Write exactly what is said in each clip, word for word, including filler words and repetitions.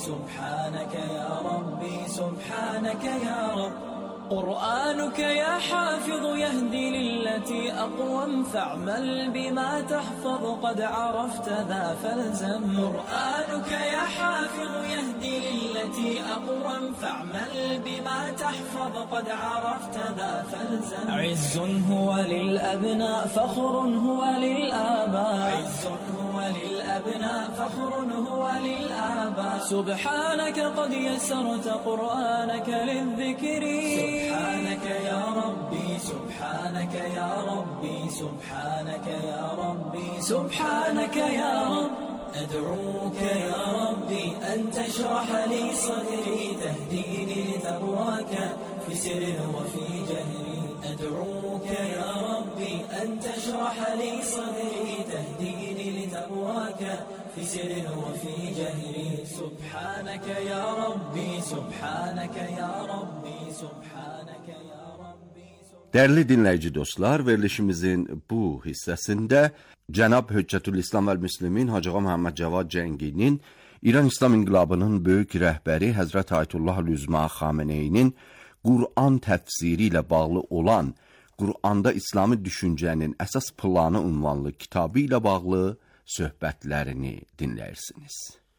سبحانك يا ربي سبحانك يا رب. قرآنك يا حافظ يهدي للتي أقوم، فاعمل بما تحفظ قد عرفت ذا فالزم. قرآنك يا حافظ يهدي للتي أقوم، فاعمل بما تحفظ قد عرفت ذا فالزم. عز هو للأبناء فخر هو للآباء، عز هو للأبناء فخر هو للآباء. سبحانك قد يسرت قرآنك للذكر، سبحانك يا ربي سبحانك يا ربي سبحانك يا ربي سبحانك يا رب. أدعوك يا ربي أن تشرح لي صدري، تهديني لتقواك في سر وفي جهري. أدعوك يا ربي أن تشرح لي صدري، تهديني لتقواك في سر وفي جهري. سبحانك يا ربي سبحانك يا ربي سبحانك يا ربي. Değerli dinleyici dostlar, verilişimizin bu hissəsində Cənab Höccətül İslam və Müslimin Hacı Ağa Məhəmməd Cavad Cənginin, İran İslam İnqilabının böyük rəhbəri Həzrət Ayətullah Əlüzma Xameneyinin Qur'an təfsiri ilə bağlı olan Qur'anda İslami düşüncənin əsas planı ünvanlı kitabı ilə bağlı söhbətlərini dinləyirsiniz.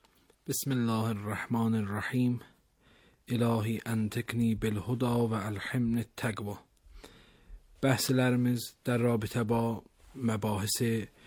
Bismillahirrahmanirrahim. İlahi əntikni bilhuda və əlhimni təqva. Bəhslərimiz در رابطه با مباحث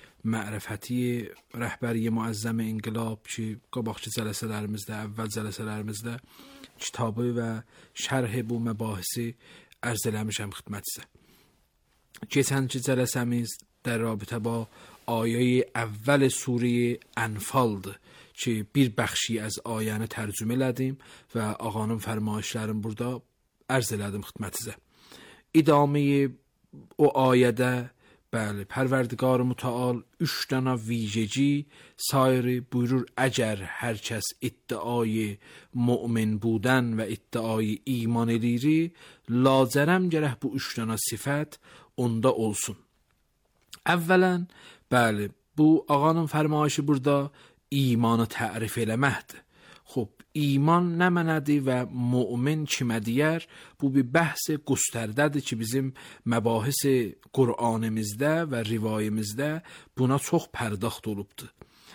معرفتی رهبری معظم انقلاب ki, qabaqçı cəlsələrimizdə, əvvəl cəlsələrimizdə kitabı və şərhi bu məbahisi ərz eləmişəm xidmətinizə. Keçənki cəlsəmiz در رابطه با آیه اول سوره انفالdır ki, bir bəxşi az ayəni tərcümə elədim və ağanın fərmayişlərini burada ərz elədim xidmətinizə. İdaməyi o ayədə bəli, Pərverdigar Mütəal üç dənə vijeci sayri buyurur, əgər hər kəs iddiayı mümin budən və iddiayı iman edir, lacərəm gərək bu üç dənə sifət onda olsun. Əvvələn, bəli, bu ağanın fərmayişi burada imanı tərif eləməkdir. Xub, iman nə mənədir və mümin kimə deyər? Bu bir bəhs göstərdədir ki, bizim məbahis Qur'anımızda və rivayimizdə buna çox pərdaxt olubdur.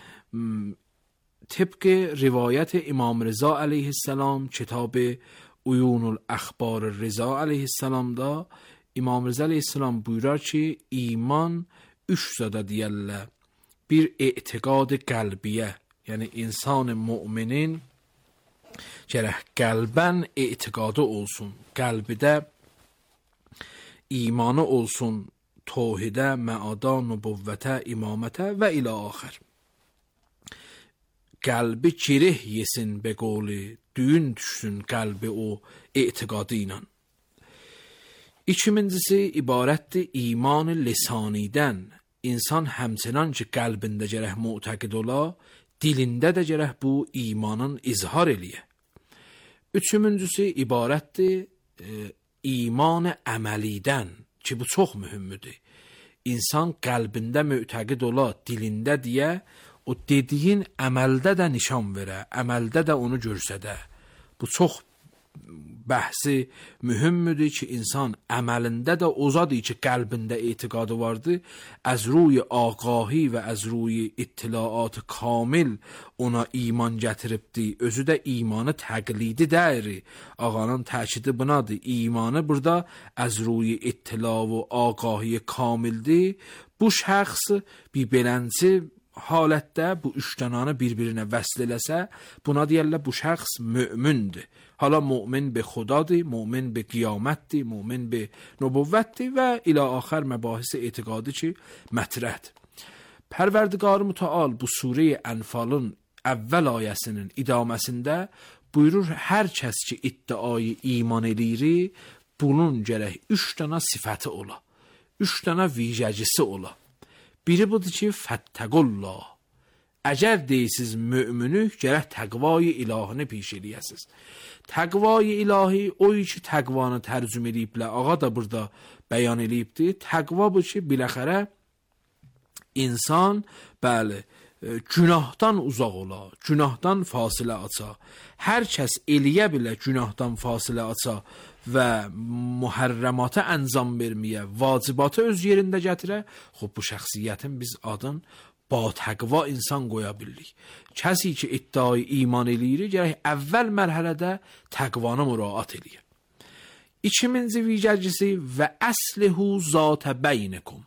Tıpkı rivayət İmam Rıza aleyhisselam kitab Uyunul Əxbar Rıza aleyhisselamda İmam Rıza aleyhisselam buyurar ki, iman üç zada deyərlər. Bir etiqad qəlbiyə, yəni insan müminin gərək qəlbən etiqadı olsun, qəlbidə imanı olsun, tohidə, məada, nübüvvətə, imamətə və ilə axır. Qəlbi girih yesin be qoli, düyün düşsün qəlbi o etiqadı ilə. İkincisi ibarətdir iman lisanidən. İnsan həmçinin ki, qəlbində gərək mütəqid ola, dilində də gərək bu imanın izhar eləyə. Üçüncüsü ibarətdir e, iman əməlidən ki, bu çox mühümdür. İnsan qəlbində mütəqid ola, dilində deyə, o dediyin əməldə də nişan verə, əməldə də onu görsədə. Bu çox bəhsi mühümdür ki, insan əməlində də ozadır ki, qəlbində etiqadı vardır. Az ruy ağahi və az ruy ittilaat kamil ona iman gətiribdir. Özü də imanı təqlidi deyir. Ağanın təkidi bunadır. İmanı burada az ruy ittila və ağahi kamildir. Bu şəxs bir belənci halətdə bu üç dənanı bir-birinə vəsl eləsə, buna deyərlər bu şəxs mömindir. Hala mömin be xudadır, mömin be qiyamətdir, mömin be nübüvvətdir və ilə axır məbahis etiqadı ki, mətrəhdir. Pərverdigar Mütəal bu surə Ənfalın əvvəl ayəsinin idaməsində buyurur, hər kəs ki iddiayı iman edir, bunun gərək üç dənə sifəti ola, üç dənə vicəcisi ola. Biri budur ki, fəttəqullah. Əgər deyisiz möminük, gərək təqvayı ilahını piş eləyəsiz. Təqvayı ilahi oy ki, təqvanı tərcüm eləyiblər, ağa da burada bəyan eləyibdir. Təqva bu ki, biləxərə insan, bəli, günahdan uzaq ola, günahdan fasilə aça. Hər kəs eləyə bilə günahdan fasilə aça və mühərrəmata əncam verməyə, vacibatı öz yerində gətirə, xub bu şəxsiyyətin biz adın ba təqva insan qoya bilirik. Kəsi ki iddiayı iman eləyir, gərək əvvəl mərhələdə təqvanı müraat eləyir. İkinci vicəcisi və əslihu zatə beynikum.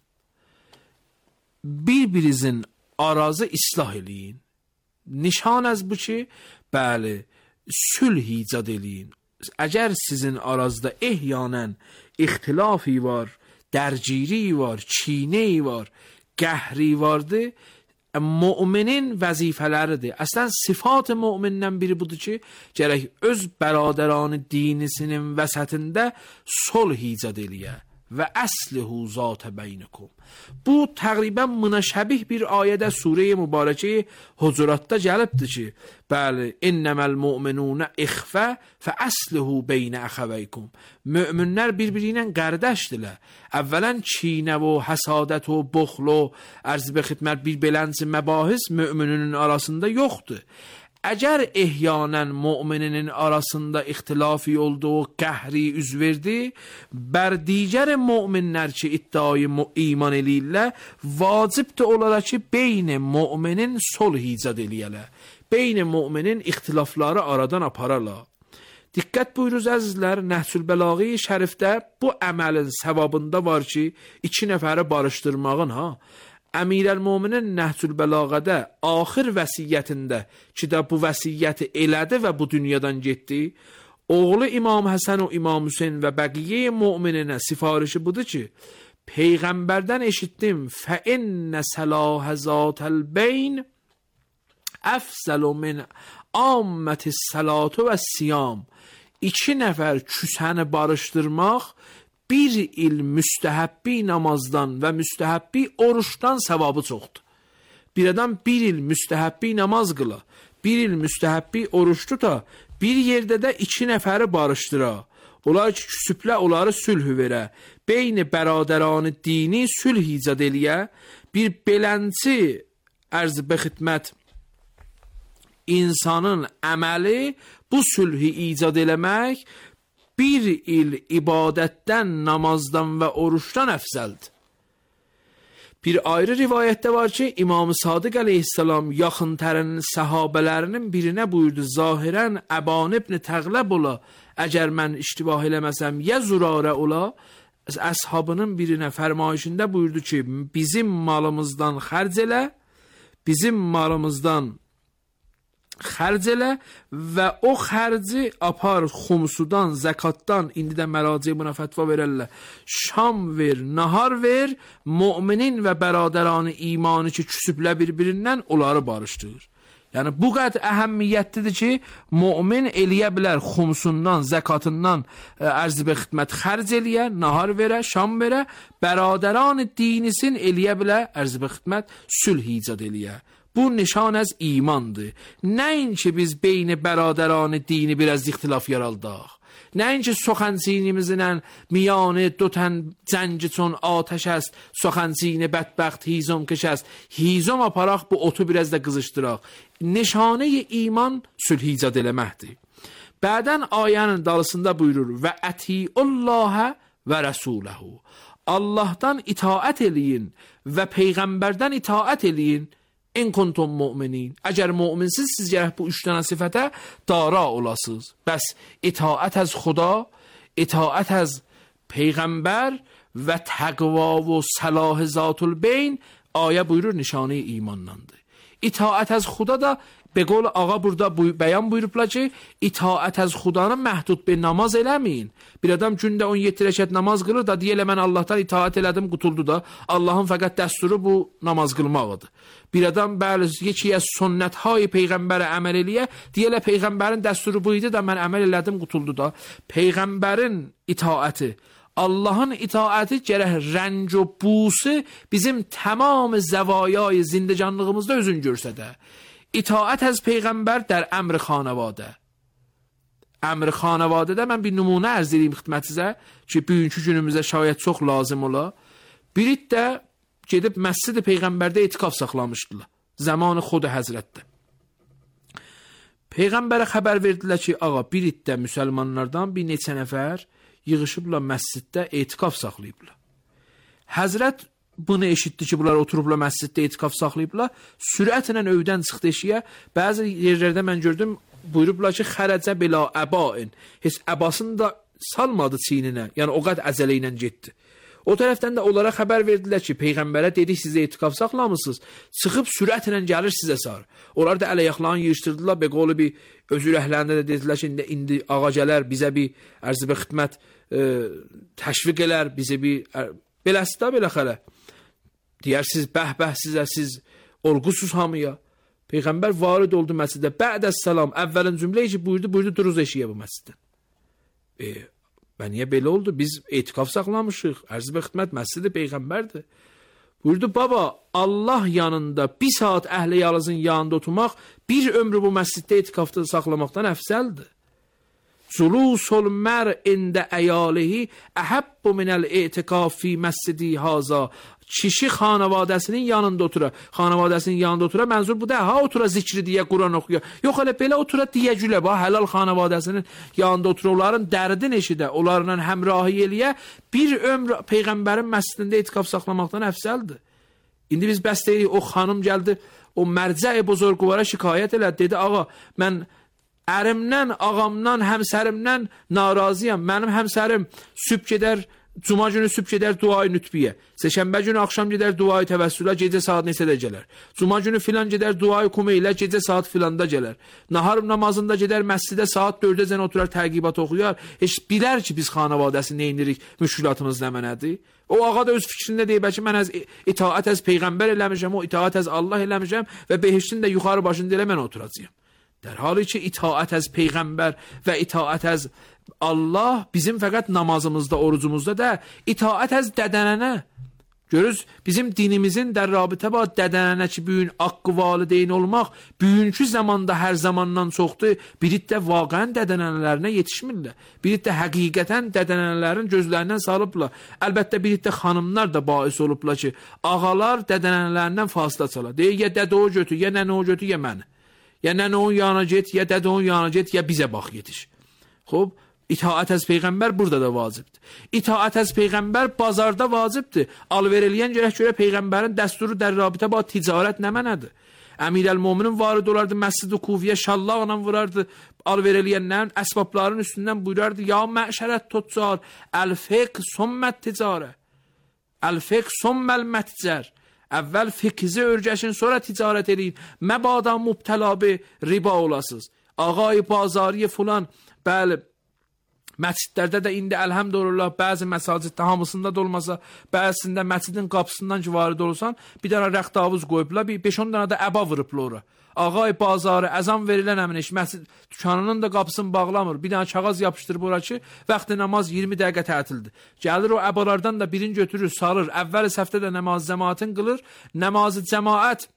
Bir-birinizin arazı islah eləyin. Nişan az bu ki, bəli, sülh icad eləyin. Əgər sizin arazda ehyanən ixtilafi var, dərgiri var, çinə var, qəhri vardı, müminin vəzifələridir. Əslən sifat mümindən biri budur ki, gərək öz bəradəranı dinisinin vəsətində sulh icad eləyə və əslihu zatə beynikum. Bu təqribən münəşəbih bir ayədə surə-i mübarəkə Hucuratda gəlibdir ki, bəli, innəməl mu'minunə ixfə fə əslihu beynə əxəvəykum. Möminlər bir-biri ilə qardaşdırlar. Əvvələn çinə və həsadət və buxl və ərz be xidmət bir belənsi məbahis mömininin arasında yoxdur. Əgər ehyanən mümininin arasında ixtilafi olduğu qəhri üz verdi, bər digər müminlər ki iddiayı iman eləyirlər, vacibdir onlara ki beyn müminin sulh icad eləyələr. Beyn müminin ixtilafları aradan apararlar. Diqqət buyuruz əzizlər, Nəhcül Bəlaği şərifdə bu əməlin səvabında var ki, iki nəfəri barışdırmağın ha. Əmirəl-Möminin Nəhcül Bəlağədə axır vəsiyyətində ki də bu vəsiyyəti elədi və bu dünyadan getdi, oğlu İmam Həsən və İmam Hüseyin və bəqiyyə mümininə sifarişi budur ki, Peyğəmbərdən eşitdim fə innə səlahə zatəl beyn əfzəlu min ammətis səlatu və siyam. İki nəfər küsəni barışdırmaq bir il müstəhəbbi namazdan və müstəhəbbi oruçdan savabı çoxdur. Bir adam bir il müstəhəbbi namaz qıla, bir il müstəhəbbi oruçdu da, bir yerdə də iki nəfəri barışdıra. Onlar ki, küsüblə onları sülhü verə, beyni bəradəranı dini sülh icad eləyə, bir belənci ərz be xidmət insanın əməli bu sülhü icad eləmək, bir il ibadətdən, namazdan və oruçdan əfzəldir. Bir ayrı rivayətdə var ki, İmam-ı Sadiq əleyhissalam yaxın-tərinin səhabələrinin birinə buyurdu, zahirən Əban ibn Təğləb ola, əgər mən iştibah eləməsəm, ya zürarə ola, əshabının birinə fərmayişində buyurdu ki, bizim malımızdan xərc elə, bizim malımızdan xərc elə və o xərci apar xumsudan, zəkatdan, indi də məraciə buna fətva verərlər, şam ver, nahar ver, müminin və bəradəranı imanı ki, küsüblə bir-birindən onları barışdırır. Yəni, bu qədər əhəmmiyyətlidir ki, mümin eləyə bilər xumsundan, zəkatından ərz be xidmət xərc eləyə, nahar verə, şam verə, bəradəranı dinisin eləyə bilər ərz be xidmət sülh icad eləyə. Bu nişan az imandır. Nəinki biz beyni bəradəranı dini biraz ixtilaf yaraldaq. Nəinki soxançinimizlə miyanı dotən cəngi çon atəş əst, soxançini bədbəxt hizom kış əst, hizom aparaq bu otu biraz da qızışdıraq. Nişanə iman sülh icad eləməkdir. Bədən ayənin dalısında buyurur və ətiullahə və rəsuləhu. Allahdan itaət eləyin və Peyğəmbərdən itaət eləyin. İn kuntum müminin. Əgər müminsiz, siz gərək bu üç dənə sifətə dara olasınız. Bəs itaət az Xuda, itaət az Peyğəmbər və təqva və səlah zatul beyn ayə buyurur nişanə imandandır. İtaət az Xuda da be qol ağa burada bəyan buyurublar ki, itaət az Xudanı məhdud bir namaz eləməyin. Bir adam gündə on yeddi rəkət namaz qılır da, deyə elə mən Allahdan itaət elədim, qutuldu da. Allahın fəqət dəsturu bu namaz qılmaqıdır. Bir adam bəli, yekiyə sünnət-hay Peyğəmbərə əməl eləyə, deyə elə Peyğəmbərin dəsturu bu idi da, mən əməl elədim, qutuldu da. Peyğəmbərin itaəti, Allahın itaəti gərək rənc və busu bizim tamam zəvayay zindəcanlığımızda özün görsədə. İtaət az Peyğəmbər dər əmr xanəvadə. Əmr xanəvadədə mən bir nümunə ərz edeyim xidmətinizə ki, bugünkü günümüzdə şayət çox lazım ola. Biri də gedib məscid-i Peyğəmbərdə etikaf saxlamışdılar. zaman xod Həzrətdə. Peyğəmbərə xəbər verdilər ki, ağa, bir iddə müsəlmanlardan bir neçə nəfər yığışıblar məsciddə etikaf saxlayıblar. Həzrət bunu eşitdi ki, bunlar oturublar məsciddə etikaf saxlayıblar. Sürətlə övdən çıxdı eşiyə. Bəzi yerlərdə mən gördüm, buyurublar ki, xərəcə belə əbain. Heç əbasını da salmadı çiyninə. Yəni o qədər əzələ ilə getdi. O tərəfdən də onlara xəbər verdilər ki, Peyğəmbərə dedik, sizə etikaf saxlamısınız, çıxıb sürətlə gəlir sizə sarı. Onlar da əl-ayaqlarını yığışdırdılar, bəqolu bir özür əhlərində də dedilər ki, indi, indi ağa gələr, bizə bir ərzibə xidmət e, təşviq elər, bizə bir, ə, beləsi də belə xələ. Deyər, siz bəh-bəh sizə, siz olğusuz hamıya. Peyğəmbər varid oldu məscidə, bə'dəs salam, əvvəlin cümləyi ki, buyurdu, buyurdu, duruz eşiyə bu məsciddən. E, Və niyə belə oldu? Biz etikaf saxlamışıq. Ərzibə xidmət məscidi Peyğəmbərdir. Buyurdu, baba, Allah yanında bir saat əhl-i yalızın yanında oturmaq bir ömrü bu məsciddə etikafda saxlamaqdan əfsəldir. Zulusul mər ində əyalihi əhəbbu minəl etikaf fi məscidi haza. Kişi xanavadəsinin yanında otura. Xanavadəsinin yanında otura. Mənzur bu da, ha otura zikri deyə, Quran oxuya. Yox, elə belə otura deyə gülə. Bax, həlal xanavadəsinin yanında otura. Onların dərdin eşidə, onlarla həmrahi eləyə bir ömr Peyğəmbərin məscidində etikaf saxlamaqdan əfsəldir. İndi biz bəs deyirik, o xanım gəldi, o mərcə-i buzurquvara şikayət elədi. Dedi, ağa, mən ərimdən, ağamdan, həmsərimdən narazıyam. Mənim həmsərim sübh gedər, Cuma günü sübh gedər duayı nütbiyə. Seşənbə günü axşam gedər duayı təvəssülə, gecə saat neçədə gələr. Cuma günü filan gedər duayı kumeylə, gecə saat filanda gələr. Nahar namazında gedər məscidə saat dördəcən oturar təqibat oxuyar. Heç bilər ki, biz xanavadəsi neynirik, müşkülatımız nə mənədir? O ağa da öz fikrində deyib ki, mən əz itaət əz Peyğəmbər eləmişəm, o itaət əz Allah eləmişəm və behiştin də yuxarı başında elə mən oturacağım. در حالی ki, itaət əz Peyğəmbər və itaət əz Allah bizim fəqət namazımızda, orucumuzda da itaət əz dədənənə. Görürüz, bizim dinimizin də rabitə var dədənənə ki, büyün haqqı valideyn olmaq, büyünkü zamanda hər zamandan çoxdur, biri də vaqən dədənənələrinə yetişmirlər. Biri də həqiqətən dədənənələrin gözlərindən salıblar. Əlbəttə, biri də xanımlar da bais olublar ki, ağalar dədənənələrindən fasilə çalar. Deyir, ya dədə o götür, ya nənə o götür, ya məni. Ya nənə onun yanına get, ya dədə onun yanına get, ya bizə bax yetiş. Xob, itaət əz Peyğəmbər burada da vacibdir. İtaət əz Peyğəmbər bazarda vacibdir. Alver eləyən gərək görə Peyğəmbərin dəsturu در rabitə ba ticarət nə mənədir? Əmirəl-Möminin varid olardı, Məscid-i Kufiyə şallaqla vurardı, alver eləyənlərin əsbabların üstündən buyurardı, ya məşərət tüccar, əl-fiqh summət ticarə, əl-fiqh summəl mətcər. Əvvəl fiqhizi örgəşin, sonra ticarət edin. Məbada mübtəlabi riba olasınız. Ağay bazariyə filan, bəli, məscidlərdə də indi əlhəmdülillah bəzi məsaciddə hamısında da olmasa, bəzisində məscidin qapısından ki varid olursan, bir dənə rəxtavuz qoyublar, bir beş on dənə də əba vırıblar ora. Ağay bazarı, əzan verilən əmin eş, məscid dükkanının da qapısını bağlamır. Bir dənə kağız yapışdırıb ora ki, vaxtı namaz iyirmi dəqiqə tətildir. Gəlir o əbalardan da birini götürür, sarır. Əvvəli səfdə də namaz cəmaətin qılır. Namazı cəmaət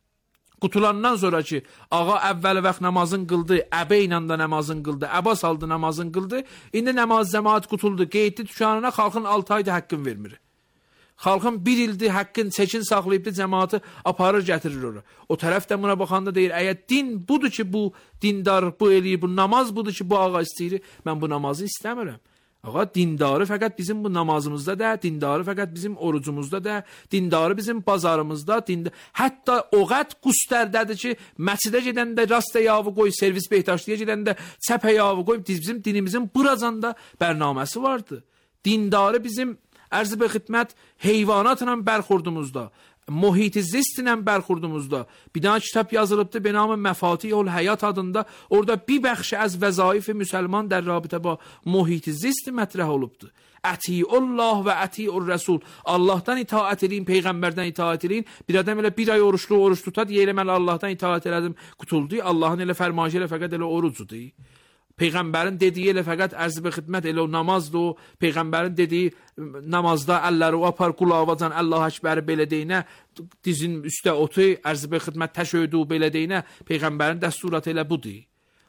qutulandan sonra ki, ağa əvvəli vaxt namazın qıldı, əbə ilə də namazın qıldı, əba saldı namazın qıldı. İndi namaz cəmaət qutuldu, qeydli dükkanına xalqın altı ayda haqqın vermir. Xalqın bir ildir haqqın çəkin saxlayıbdı, cəmaatı aparır, gətirir ora. O tərəf də buna baxanda deyir, əgər din budur ki, bu dindar bu eləyir, bu namaz budur ki, bu ağa istəyir, mən bu namazı istəmirəm. Ağa, dindarı fəqət bizim bu namazımızda da, dindarı fəqət bizim orucumuzda da, dindarı bizim bazarımızda, dindar... Hətta o qət qüstərdədir ki, məscidə gedəndə rastə yavı qoy, servis beytaşlıya gedəndə çəpə yavı qoy, bizim dinimizin buracanda bərnaməsi vardı. Dindarı bizim ərzibə xidmət heyvanatla bərxurdumuzda, muhit-i zistlə bərxurdumuzda bir dənə kitab yazılıbdır, benamı Məfatihul Həyat adında, orada bir bəxşi əz vəzaif-i müsəlman در rabitə ba muhit-i zist mətrəh olubdur. Ətiullah və ətiur rəsul. Allahdan itaət edin, Peyğəmbərdən itaət edin. Bir adam elə bir ay oruçlu oruç tutar, deyə mən Allahdan itaət elədim, qutuldu. Allahın elə fərmayışı elə fəqət elə orucudur. Peyğəmbərin dediyi elə fəqət ərzibə xidmət elə o namazdır, o Peyğəmbərin dediyi namazda əlləri o apar qulavacan Allah əkbəri belə deyinə, dizin üstə otu ərzibə xidmət təşöydü belə deyinə, Peyğəmbərin dəsturatı elə budur.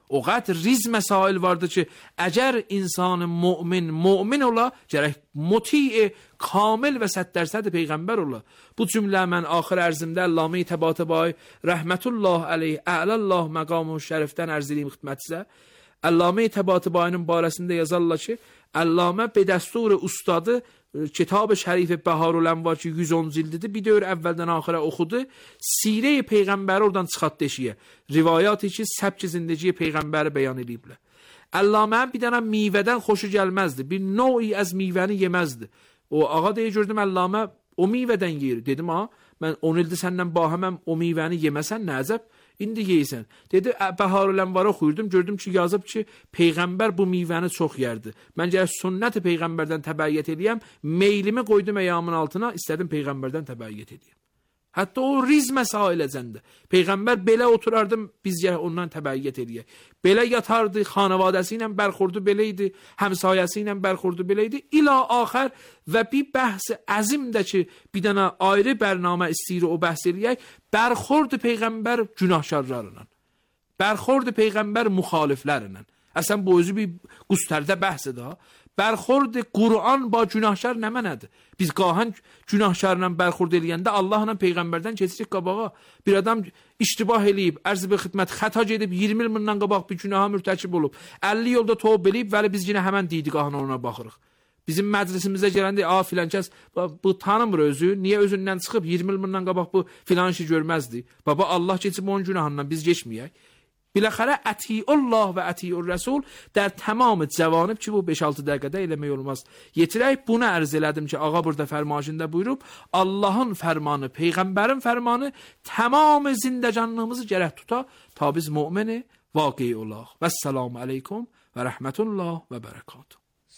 o qədər riz məsail vardı ki, əgər insan mümin mümin ola, gərək muti kamil və səd dərсəd peyğəmbər ola. Bu cümlə mən axır ərzimdə Əllamə Təbatəbai rəhmətullah əleyh əlallah məqamı şərifdən ərz edeyim xidmətinizə. Əllamə Təbatəbainin barəsində yazarlar ki, Əllamə be dəstur ustadı kitab şərif Bəharul-Ənvar ki yüz on cildidir, bir dövr əvvəldən axıra oxudu. Sirə peyğəmbəri oradan çıxart deşiyə. Rivayatı ki, səbk zindəgiyə peyğəmbəri bəyan ediblər. Əllamə bir dənə meyvədən xoşu gəlməzdi. Bir növ az meyvəni yeməzdi. O ağa deyə gördüm Əllamə o meyvədən yeyir. Dedim ha, mən on ildir səndən bahəməm o meyvəni yeməsən nə əcəb? İndi yeysən. Dedi, Bəharul-Ənvarı oxuyurdum, gördüm ki, yazıb ki, Peyğəmbər bu meyvəni çox yerdi. Mən gərək sünnət-i Peyğəmbərdən təbəyyət edəyəm, meylimi qoydum əyamın altına, istədim Peyğəmbərdən təbəyyət edəyəm. Hətta o riz məsailəcəndə. Peyğəmbər belə oturardım, biz gərək ondan təbəyyət edəyək. Belə yatardı, xanavadəsi ilə bərxurdu belə idi, həmsayəsi ilə bərxurdu belə idi. İla axər və bir bəhs əzimdə ki, bir dənə ayrı bərnamə istəyir o bəhs eləyək, bərxurdu Peyğəmbər günahkarlarla. Bərxurdu Peyğəmbər müxaliflərlə. Əsən bu özü bir qustərdə bəhsədir ha. Bərxurd Qur'an ba günahkar nə mənədir? Biz qahən günahkarla bərxurd eləyəndə Allahla Peyğəmbərdən keçirik qabağa. Bir adam iştibah eləyib, ərz bir xidmət xəta gedib iyirmi il bundan qabaq bir günaha mürtəkib olub. əlli yolda tövbə eləyib, vəli biz yenə həmən deyirik qahən ona baxırıq. Bizim məclisimizə gələndə a filan kəs bu tanımır özü, niyə özündən çıxıb iyirmi il bundan qabaq bu filan işi görməzdi. Baba Allah keçib onun günahından biz geçməyək. Biləxərə ətiullah və ətiur rəsul der tamam cəvanib ki, bu beş altı dəqiqədə eləmək olmaz. Yetirək bunu ərz elədim ki, ağa burada fərmaşında buyurub, Allahın fərmanı, Peyğəmbərin fərmanı tamam zindəcanlığımızı gərək tuta, ta biz mü'mini vaqi olaq. Vəssalamu aleykum və rəhmətullah və bərəkatuhu.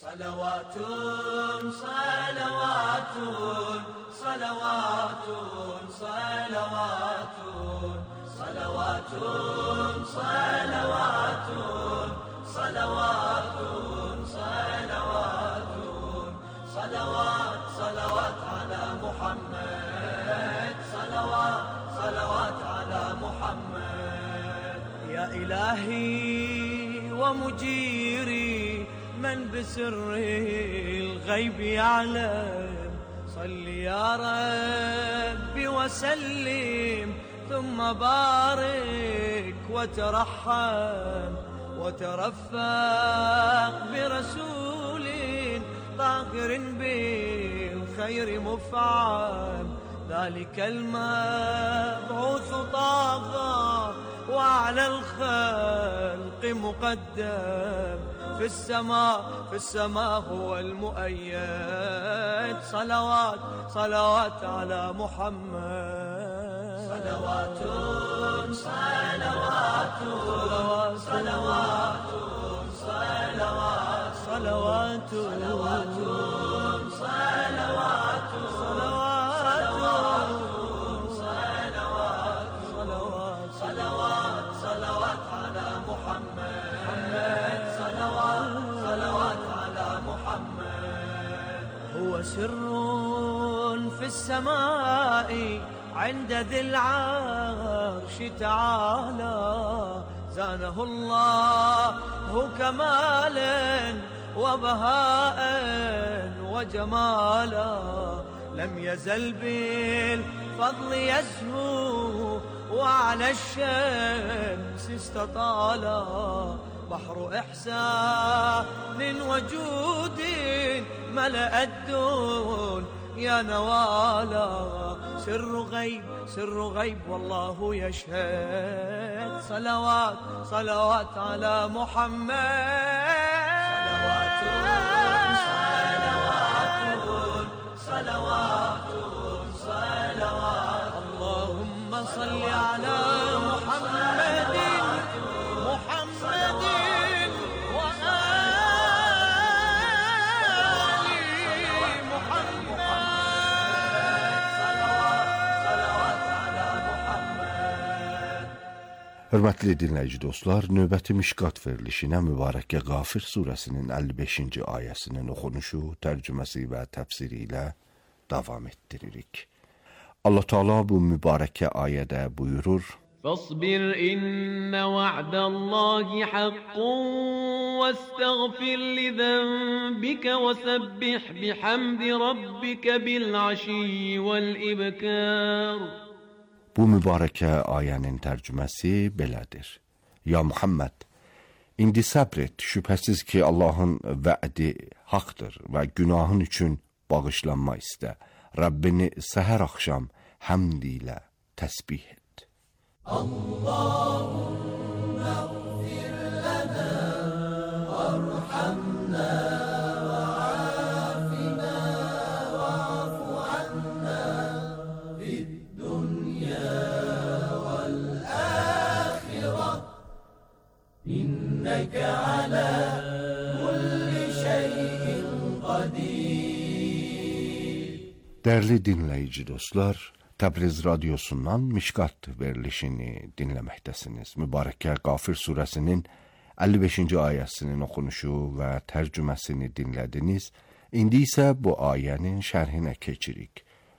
Salavatun, salavatun, salavatun, salavatun. Salavatun, salavatun, salavatun, salavatun, salavat, salavat ala Muhammed, salavat, salavat ala Muhammed. Ya ilahi wa mujiri من بسر الغيب يعلم صل يا ربي وسلم ثم بارك وترحم وترفق برسول طاهر بالخير مفعم ذلك المبعوث طه وعلى الخلق مقدم في السماء في السماء هو المؤيد صلوات صلوات على محمد صلوات صلوات صلوات صلوات صلوات صلوات صلوات صلوات صلوات صلوات على محمد صلوات صلوات على محمد هو سر في السماء عند ذي العرش تعالى زانه الله كمالا وبهاء وجمالا لم يزل بالفضل يزهو وعلى الشمس استطالا بحر إحسان وجود ملأ الدون يا نوالا سر غيب سر غيب والله يشهد صلوات صلوات على محمد صلوات صلوات صلوات اللهم صل على محمد محمد Hörmətli dinləyici dostlar, növbəti Mişqat verilişinə Mübarəkə Qafir surəsinin əlli beşinci ayəsinin oxunuşu, tərcüməsi və təfsiri ilə davam etdiririk. Allah Teala bu mübarəkə ayədə buyurur: فاصبر إن وعد الله حق واستغفر لذنبك وسبح بحمد ربك بالعشي والإبكار. Bu mübarək ayənin tərcüməsi belədir. Ya Muhammed, indi səbr et, şübhəsiz ki Allahın vədi haqdır və günahın üçün bağışlanma istə. Rəbbini səhər axşam həmd ilə təsbih et. Allahümme gfir lana varhamna ve afina ve afu anna fid dunya vel ahireh inneke ala kulli şeyin kadir. Dərli dinləyici dostlar, Təbriz radiosundan Mişqat verilişini dinləməkdəsiniz. Mübarəkə Qafir surəsinin əlli beşinci ayəsinin oxunuşu və tərcüməsini dinlədiniz. İndi isə bu ayənin şərhinə keçirik.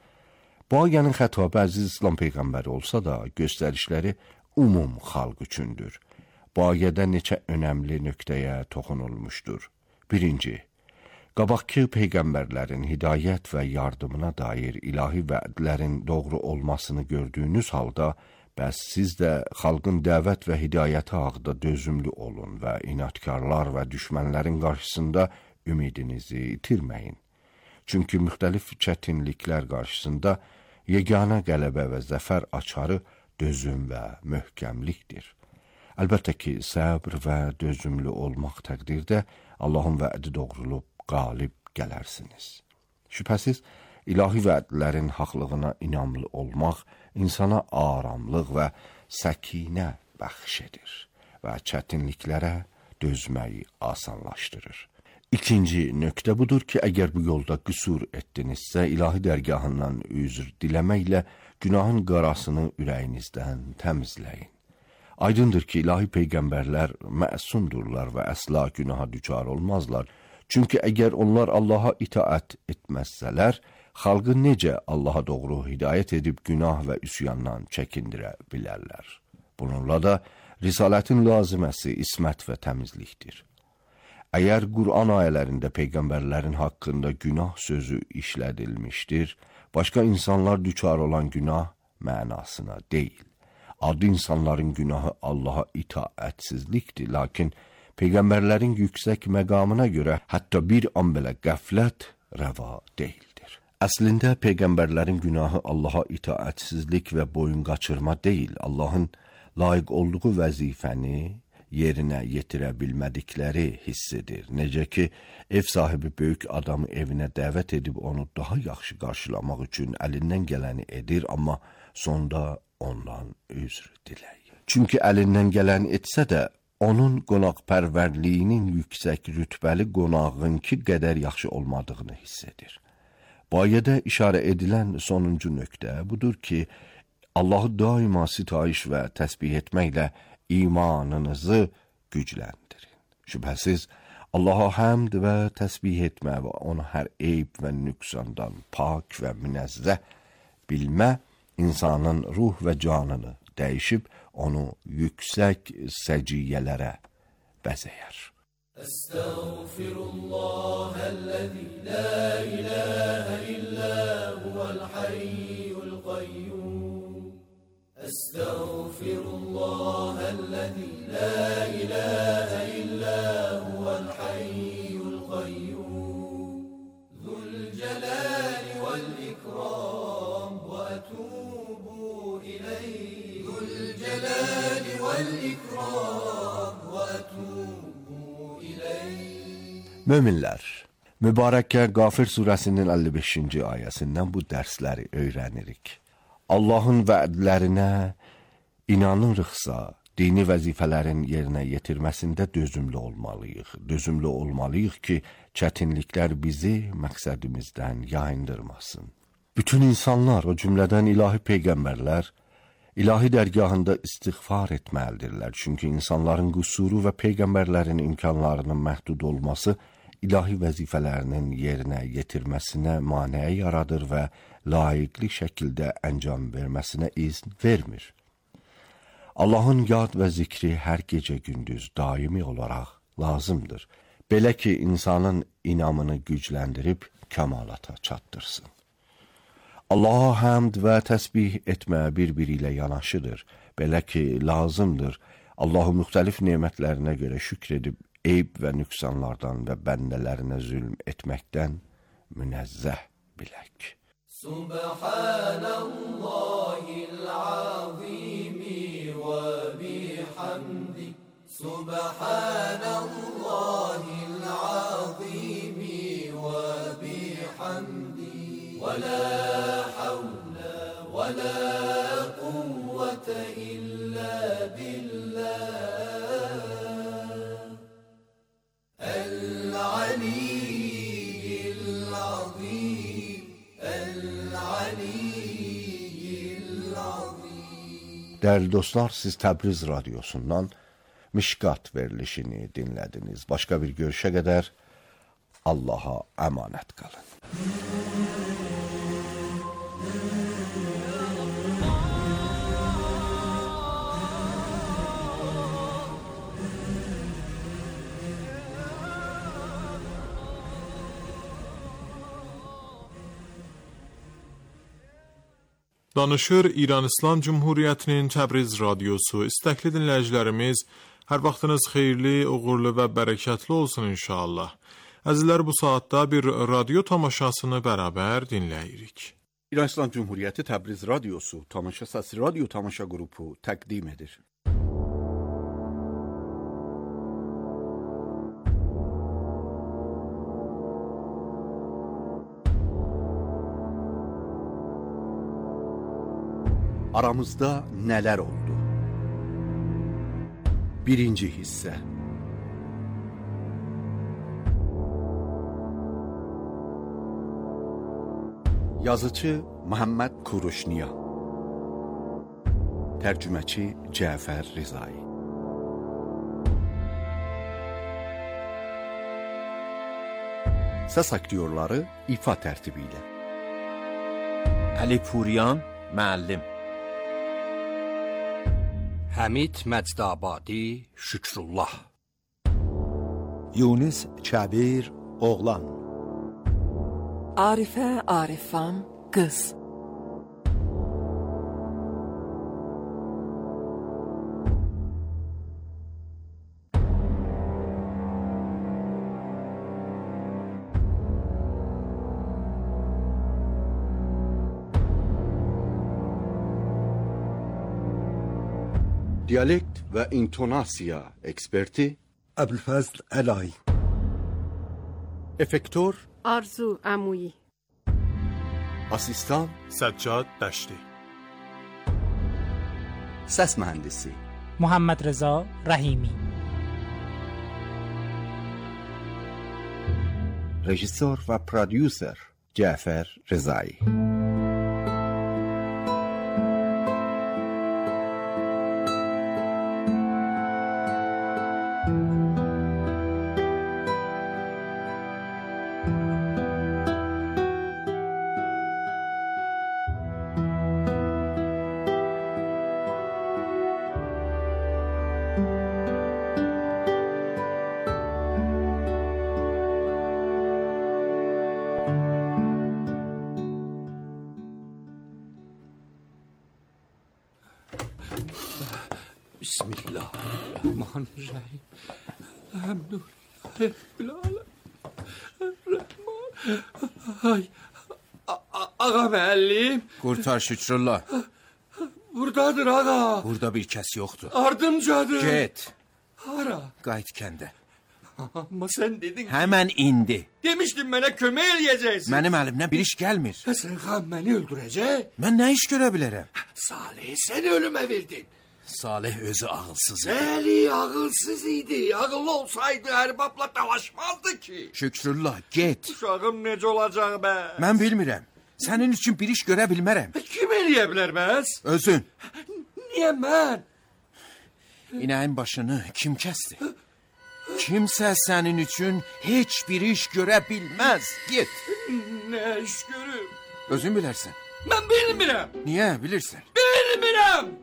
Bu ayənin xətabı əziz İslam Peyğəmbəri olsa da, göstərişləri umum xalq üçündür. Bu ayədə neçə önəmli nöqtəyə toxunulmuşdur. Birinci, qabaqki peyğəmbərlərin hidayət və yardımına dair ilahi vədlərin doğru olmasını gördüyünüz halda, bəs siz də xalqın dəvət və hidayəti haqda dözümlü olun və inatkarlar və düşmənlərin qarşısında ümidinizi itirməyin. Çünki müxtəlif çətinliklər qarşısında yeganə qələbə və zəfər açarı dözüm və möhkəmlikdir. Əlbəttə ki, səbr və dözümlü olmaq təqdirdə Allahın vədi doğrulub qalib gələrsiniz. Şübhəsiz, ilahi vədlərin haqlığına inamlı olmaq insana aramlıq və səkinə bəxş edir və çətinliklərə dözməyi asanlaşdırır. İkinci nöqtə budur ki, əgər bu yolda qüsur etdinizsə, ilahi dərgahından üzr diləməklə günahın qarasını ürəyinizdən təmizləyin. Aydındır ki, ilahi peyğəmbərlər məsumdurlar və əsla günaha düçar olmazlar. Çünki əgər onlar Allaha itaət etməzsələr, xalqı necə Allaha doğru hidayət edib günah və üsyandan çəkindirə bilərlər. Bununla da risalətin laziməsi ismət və təmizlikdir. Əgər Qur'an ayələrində peyğəmbərlərin haqqında günah sözü işlədilmişdir, başqa insanlar düçar olan günah mənasına deyil. Adi insanların günahı Allaha itaətsizlikdir, lakin peyğəmbərlərin yüksək məqamına görə hətta bir an belə qəflət rəva deyildir. Əslində peyğəmbərlərin günahı Allaha itaətsizlik və boyun qaçırma deyil, Allahın layiq olduğu vəzifəni yerinə yetirə bilmədikləri hissidir. Necə ki, ev sahibi böyük adamı evinə dəvət edib onu daha yaxşı qarşılamaq üçün əlindən gələni edir, amma sonda ondan üzr diləyir. Çünki əlindən gələni etsə də, onun qonaqpərvərliyinin yüksək rütbəli qonağınki qədər yaxşı olmadığını hiss edir. Bu ayədə işarə edilən sonuncu nöqtə budur ki, Allahı daima sitayiş və təsbih etməklə imanınızı gücləndirin. Şübhəsiz, Allaha həmd və təsbih etmə və onu hər eyb və nüqsandan pak və münəzzəh bilmə, insanın ruh və canını dəyişib, onu yüksək səciyyələrə bəzəyər. Estağfirullahəl-ləzi la iləhə illə huvəl-hayyul qayyum. Estağfirullahəl-ləzi la iləhə illə huvəl-hayyul qayyum. Zülcəlali vəl-ikram və ətubu iləyh. الجلال والإكرام وأتوب إليه. Möminlər, mübarəkə Qafir surəsinin əlli beşinci ayəsindən bu dərsləri öyrənirik. Allahın vədlərinə inanırıqsa, dini vəzifələrin yerinə yetirməsində dözümlü olmalıyıq. Dözümlü olmalıyıq ki, çətinliklər bizi məqsədimizdən yayındırmasın. Bütün insanlar, o cümlədən ilahi peyğəmbərlər, İlahi dərgahında istiğfar etməlidirlər. Çünki insanların qüsuru və peyğəmbərlərin imkanlarının məhdud olması ilahi vəzifələrinin yerinə yetirməsinə maneə yaradır və layiqli şəkildə əncam verməsinə izn vermir. Allahın yad və zikri hər gecə gündüz daimi olaraq lazımdır. Belə ki, insanın inamını gücləndirib kəmalata çatdırsın. Allaha həmd və təsbih etmə bir-biri ilə yanaşıdır. Belə ki, lazımdır. Allahın müxtəlif nemətlərinə görə şükr edib, eyb və nüqsanlardan və bəndələrinə zülm etməkdən münezzeh bilək. Subhanallahil azimi və bihamdi. Subhanallahil azimi və bihamdi. Və la havle və la quvvete illa billah. El-aliyyil azim. El-aliyyil azim. Değerli dostlar, siz Təbriz Radyosu'ndan Mişkat verilişini dinlediniz. Başka bir görüşe kadar Allah'a emanet kalın. Danışır İran İslam Cumhuriyyətinin Təbriz Radyosu. İstəkli dinləyicilərimiz, hər vaxtınız xeyirli, uğurlu və bərəkətli olsun inşallah. Əzizlər, bu saatda bir radyo tamaşasını bərabər dinləyirik. İran İslam Cumhuriyyəti Təbriz Radyosu Tamaşa Səsi Radyo Tamaşa Qrupu təqdim edir. Aramızda nələr oldu? Birinci hissə. Yazıcı Muhammed Kuruşniya, tərcüməçi Cəfər Rizai. Səs aktyorları ifa tərtibi ilə. Ali Puriyan, müəllim. Hamid Məcdabadi, Şükrullah. Yunus Kəbir, oğlan. Arifə Arifam, qız. Diyalekt və intonasiya eksperti Əbülfəzl Əlay. Efektor Arzu Əmuyi. Asistan Səccad Dəşti. Səs mühəndisi Muhammed Reza Rahimi. Rejissor və prodüser Cəfər Rizai. Bismillahirrahmanirrahim. Elhamdülillah Rabbil alemin. Ay, ağa müəllim. Qurtar Şükrullah. Buradadır ağa. Burada bir kəs yoxdur. Ardımcadır. Get. Hara? Qayıt kəndə. Amma sən dedin. Həmən indi. Demişdin mənə kömək eləyəcəksin. Mənim əlimdən bir iş gəlmir. Həsən xan məni öldürəcək. Mən nə iş görə bilərəm? Salih səni ölümə verdin. Salih özü ağılsız idi. Bəli, ağılsız idi. Ağıllı olsaydı ərbabla dalaşmazdı ki. Şükrullah, get. Uşağım necə olacaq bə? Mən bilmirəm. Sənin üçün bir iş görə bilmərəm. Kim eləyə bilər bəs? Özün. Niyə mən? İnəyin başını kim kəsdi? Kimsə sənin üçün heç bir iş görə bilməz. Get. Nə iş görüm? Özün bilərsən. Mən bilmirəm. Niyə bilirsən? Bilmirəm.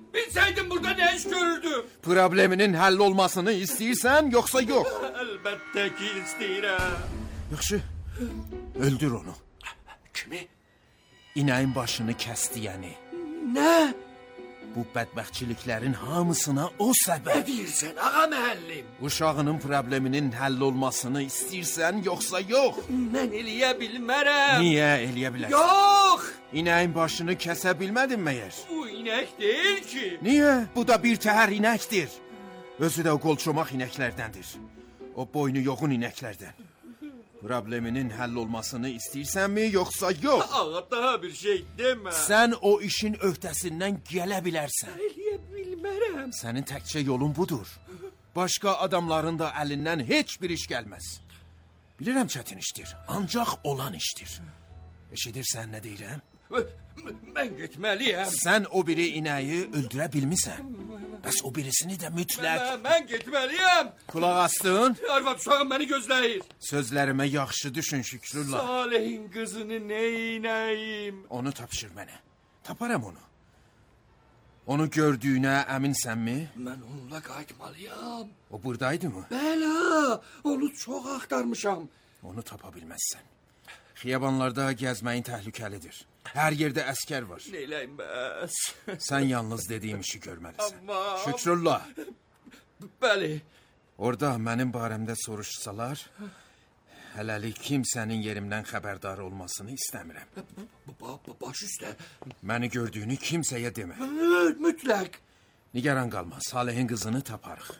Bilseydim burada ne iş görürdüm. Probleminin həll olmasını istəyirsən, yoxsa yox? Əlbəttə ki istəyirəm. Yaxşı, öldür onu. Kimi? İnəyin başını kəsdi yəni. Nə? Bu bədbəxtçiliklərin hamısına o səbəb. Nə deyirsən ağa müəllim? Uşağının probleminin həll olmasını istəyirsən, yoxsa yox? Mən eləyə bilmərəm. Niyə eləyə bilərsən? Yox! İnəyin başını kəsə bilmədin məyər? Bu inək deyil ki. Niyə? Bu da bir təhər inəkdir. Özü də o qolçomaq inəklərdəndir. O boynu yoğun inəklərdən. Probleminin həll olmasını istəyirsənmi, yoxsa yox? Ağa daha bir şey demə. Sən o işin öhdəsindən gələ bilərsən. Eləyə bilmərəm. Sənin təkcə yolun budur. Başqa adamların da əlindən heç bir iş gəlməz. Bilirəm çətin işdir, ancaq olan işdir. Eşidirsən nə deyirəm? Mən getməliyəm. Sən o biri inəyi öldürə bilmisən. Bəs o birisini də mütləq... Mən, mən getməliyəm. Kulaq astın. Arvad uşağım məni gözləyir. Sözlərimə yaxşı düşün Şükrullah. Salihin qızını neynəyim? Onu tapşır mənə. Taparam onu. Onu gördüyünə əminsənmi? Mən onunla qayıtmalıyam. O buradaydı mı? Bəla, onu çox axtarmışam. Onu tapa bilməzsən. Xiyabanlarda gəzməyin təhlükəlidir. Hər yerdə əskər var. Neyləyim bəs? Sən yalnız dediyim işi görməlisən. Amma... Şükrullah. Bəli. Orada mənim barəmdə soruşsalar, hələlik kimsənin yerimdən xəbərdar olmasını istəmirəm. Baş üstə. Məni gördüyünü kimsəyə demə. Mütləq. Nigaran qalma, Salihin qızını taparıq.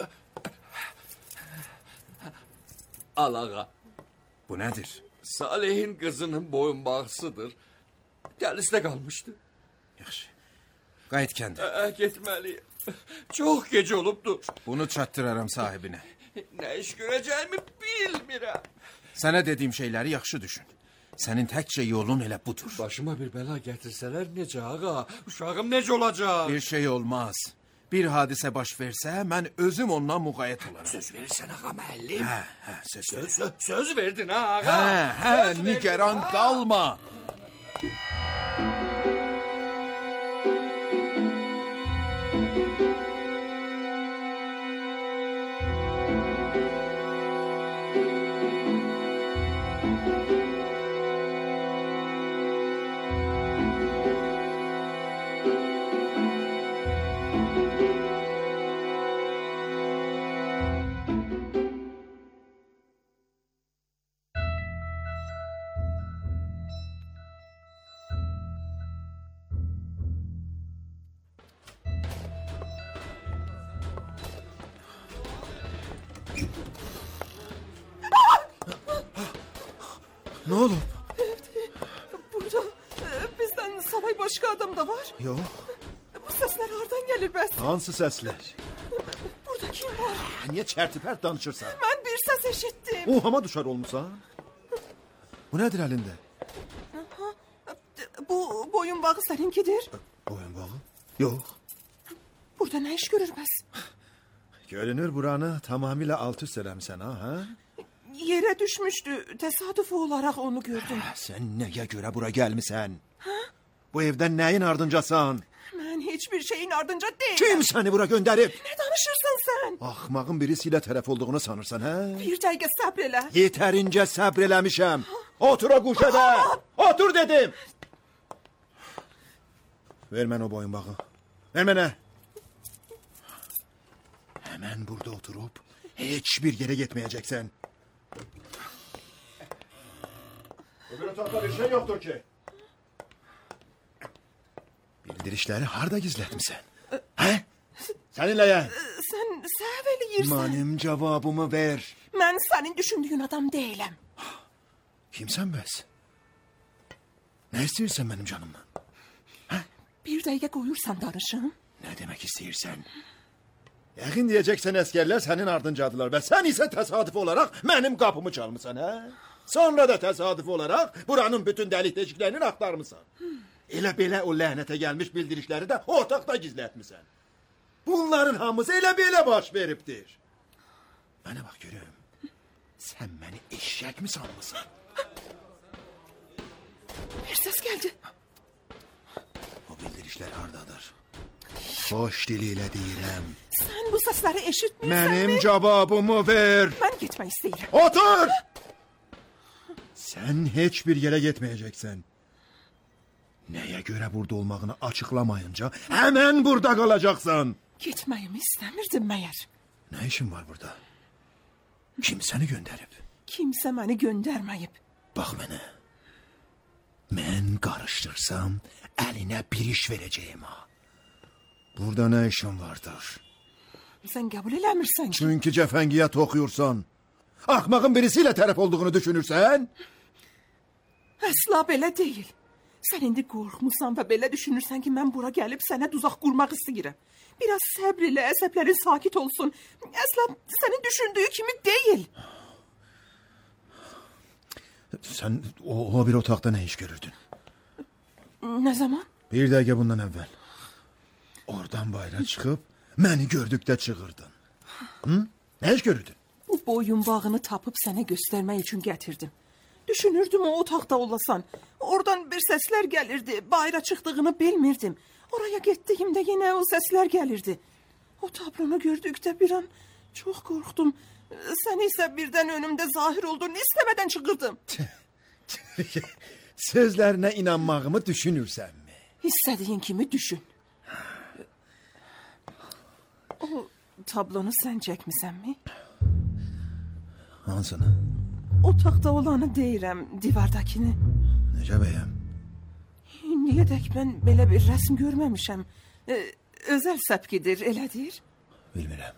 Al ağa. Bu nədir? Salihin qızının boyunbağısıdır. Dəlisdə qalmışdı. Yaxşı. Qayıt kəndə. Ə, getməliyim. Çox gec olubdur. Bunu çatdıraram sahibinə. Nə iş görəcəyimi bilmirəm. Sənə dediyim şeyləri yaxşı düşün. Sənin təkcə yolun elə budur. Başıma bir bəla gətirsələr necə ağa? Uşağım necə olacaq? Bir şey olmaz. Bir hadisə baş versə, mən özüm ondan müğayət olaram. Söz verirsən ağa müəllim. Hə, hə, söz Söz, söz, söz verdin ha ağa. Hə, hə, nigaran qalma. Ne oldu? Burada e, bizden savay başka adam da var. Yok. Bu sesler hardan gelir bəs? Hansı səslər? Burada kim var? Niyə çərtipərt danışırsan? Ben bir ses eşittim. Ohama düşər olmusan? Bu nədir əlində? Ha, bu boyun bağı seninkidir. Boyun bağı? Yox. Burada ne iş görür bəs? Görünür buranı tamamilə alt üst eləmisən ha, ha? Yere düşmüştü. Tesadüf olarak onu gördüm. Sən nəyə görə bura gəlmisən? Ha? Bu evdən nəyin ardıncasan? Ben hiçbir şeyin ardınca değilim. Kim səni bura göndərib? Ne danışırsan sen? Axmağın birisiyle tərəf olduğunu sanırsan, hə? Bir dəqiqə səbr elə. Yetərincə səbr eləmişəm. Otur o quşədə. Otur dedim. Ver mən o boyun bağı. Ver mənə. Hemen burada oturup hiçbir yere gitmeyeceksin. Öbür tarafta bir şey yoktur ki. Bildirişleri harda gizletmişsin? He? Seninle ya. Sen səhv eləyirsən. Benim cevabımı ver. Ben senin düşündüğün adam değilim. Kimsen bəs? Ne istiyorsan benim canımdan? He? Bir dəqiqə qoyursan danışım. Ne demek istiyorsan? Yakın diyeceksen askerler senin ardıncadılar ve sen ise tesadüf olarak benim kapımı çalmışsan ha? Sonra da tesadüf olarak buranın bütün delik deşiklerini aktarmışsan. Hmm. Elə belə o lənətə gelmiş bildirişleri de ortakta gizletmişsen. Bunların hamısı elə belə baş veribdir. Bana bak görüm. Sen beni eşek mi sanmışsın? Bir ses geldi. O bildirişler hardadır? xoş dili ilə deyirəm. Sən bu səsləri eşitmirsən Mənim mi? cavabımı ver. Mən getmək istəyirəm. Otur! Sən heç bir yerə getməyəcəksən. Nəyə görə burada olmağını açıqlamayınca həmən burada qalacaqsan. Getməyimi istəmirdim məyər? Nə işin var burada? Kim səni göndərib? Kimsə məni göndərməyib. Bax mənə. Mən qarışdırsam əlinə bir iş verəcəyim ha. Burada nə işin vardır? Sən qəbul eləmirsən ki. Çünki cəfəngiyyat oxuyursan. Axmağın birisi ilə tərəf olduğunu düşünürsən? Əsla belə deyil. Sən indi qorxmusan və belə düşünürsən ki, mən bura gəlib sənə tuzaq qurmaq istəyirəm. Biraz səbr ilə, əsəblərin sakit olsun. Əsla sənin düşündüyü kimi deyil. Sən o, o bir otaqda nə iş görürdün? Nə zaman? Bir dəqiqə bundan əvvəl. Oradan bayra çıxıb, məni gördükdə çığırdın. Hı? Nə iş görürdün? Bu boyun bağını tapıb sənə göstərmək üçün gətirdim. Düşünürdüm o otaqda olasan. Oradan bir səslər gəlirdi. Bayra çıxdığını bilmirdim. Oraya getdiyimdə yenə o səslər gəlirdi. O tablonu gördükdə bir an çox qorxdum. Sən isə birdən önümdə zahir oldun. İstəmədən çığırdım. Sözlərinə inanmağımı düşünürsənmi? İstədiyin kimi düşün. O tablonu sən çəkmisənmi? Hansını? Otaqda olanı deyirəm, divardakini. Necə bəyəm? Niyədək mən belə bir rəsm görməmişəm. E, özəl səpkidir, elədir? Bilmirəm.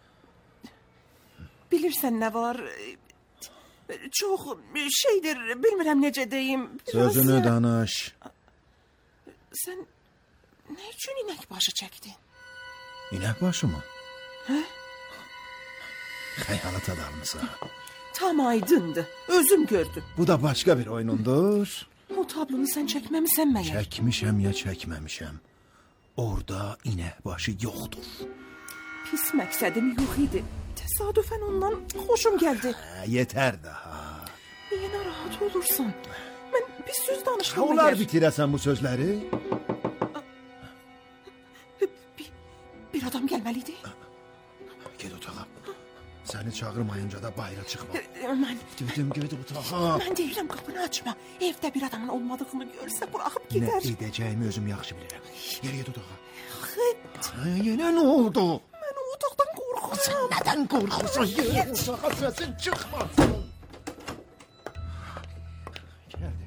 Bilirsən nə var? Çox şeydir, bilmirəm necə deyim. Biraz... Sözünü danış. Sən nə üçün inək başı çəkdin? İnək başı mı? Hə? Xəyalata dalmısan. Tam aydındı, özüm gördüm. Bu da başqa bir oyunundur. O tablonu sən çəkməmisən məyər? Çəkmişəm ya çəkməmişəm. Orada inək başı yoxdur. Pis məqsədim yox idi. Təsadüfən ondan xoşum gəldi. Hə, yetər daha. Niyə narahat olursan? Mən bir söz danışdım. Olar bitirəsən bu sözləri? Bir, bir adam gəlməliydi. Ged otağa. Səni çağırmayınca da bayra çıxma. Mən... Dedim, ged otağa. Mən deyirəm, qapını açma. Evdə bir adamın olmadığını görsə, buraxıb gedər. Nə edəcəyimi özüm yaxşı bilirəm. Yeri ged otağa. Xıt. Yenə nə oldu? Mən o otaqdan qorxuram. Nədən qorxursan? Yeri otağa səsin çıxmasın. Gəldi.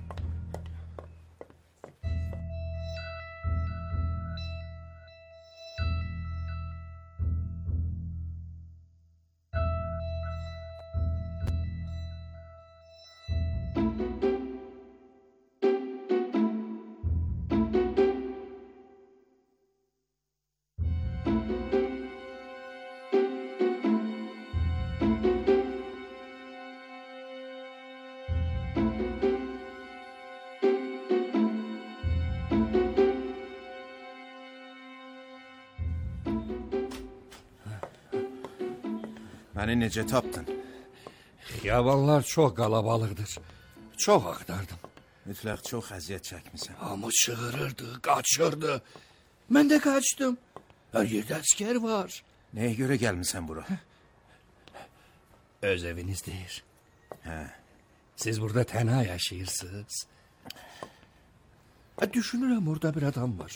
Məni necə tapdın? Xiyabanlar çox qalabalıqdır. Çox axtardım. Mütləq çox əziyyət çəkmisən. Amma çığırırdı, qaçırdı. Mən də qaçdım. Hər yerdə əskər var. Nəyə görə gəlmisən bura? Öz eviniz deyir. Hə. Siz burada tənha yaşayırsınız. Hə, düşünürəm orada bir adam var.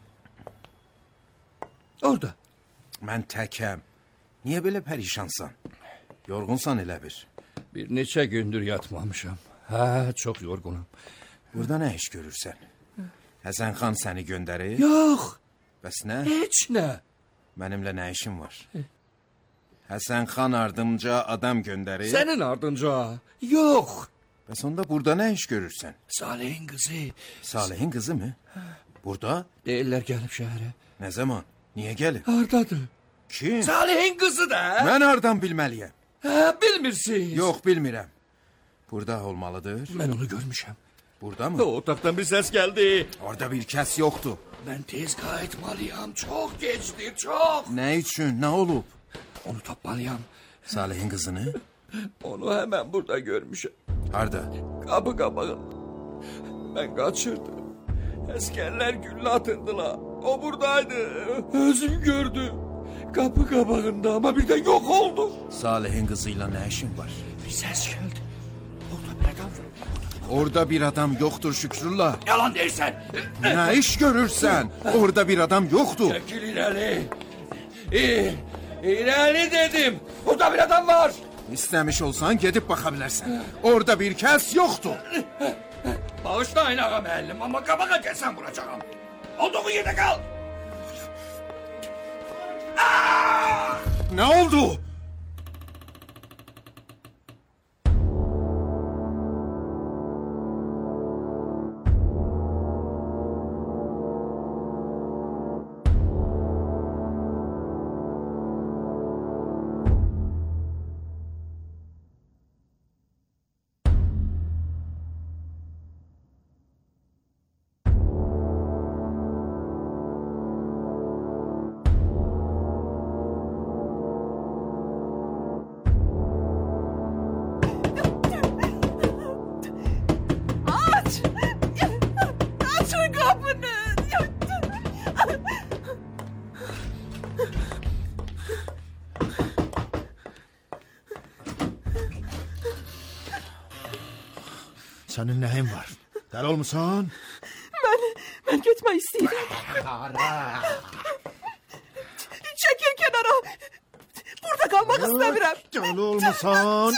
Orada. Mən təkəm. Niyə belə pərişansan? Yorğunsan elə bir. Bir neçə gündür yatmamışam. Hə, çox yorğunam. Burada nə iş görürsən? Həsən xan səni göndərir? Yox. Bəs nə? Heç nə. Mənimlə nə işin var? Həsən xan ardımca adam göndərir? Sənin ardınca? Yox. Bəs onda burada nə iş görürsən? Salihin qızı. Salihin qızı mı? Burada? Deyirlər gəlib şəhərə. Nə zaman? Niyə gəlib? Hardadır? Kim? Salihin qızı da. Mən hardan bilməliyəm? Hə, bilmirsiniz. Yox, bilmirəm. Burada olmalıdır. Mən onu görmüşəm. Burada mı? O otaqdan bir səs gəldi. Orada bir kəs yoxdur. Mən tez qayıtmalıyam. Çox gecdir, çox. Nə üçün? Nə olub? Onu tapmalıyam. Salihin qızını? Onu həmən burada görmüşəm. Harda? Qapı qabağında. Mən qaçırdım. Əskərlər güllə atırdılar. O buradaydı. Özüm gördü. Kapı qabağında ama birdən yok oldu. Salih'in kızıyla ne işin var? Bir ses geldi. Orada bir adam var. Orada bir adam yoktur Şükrullah. Yalan deyirsən. Ne iş görürsen? Orada bir adam yoktu. Çekil ileri. İyi. İleri dedim. Orada bir adam var. İstemiş olsan gidip bakabilirsin. Orada bir kes yoktu. Bağışlayın ağa müəllim ama qabağa gəlsən vuracağım. Olduğu yerde kal. Aa! Ne oldu? Senin neyin var? Deli olmuşsan? Ben, ben gitmek istiyorum. Çekil kenara. Burada kalmak istemiyorum. Deli olmuşsan?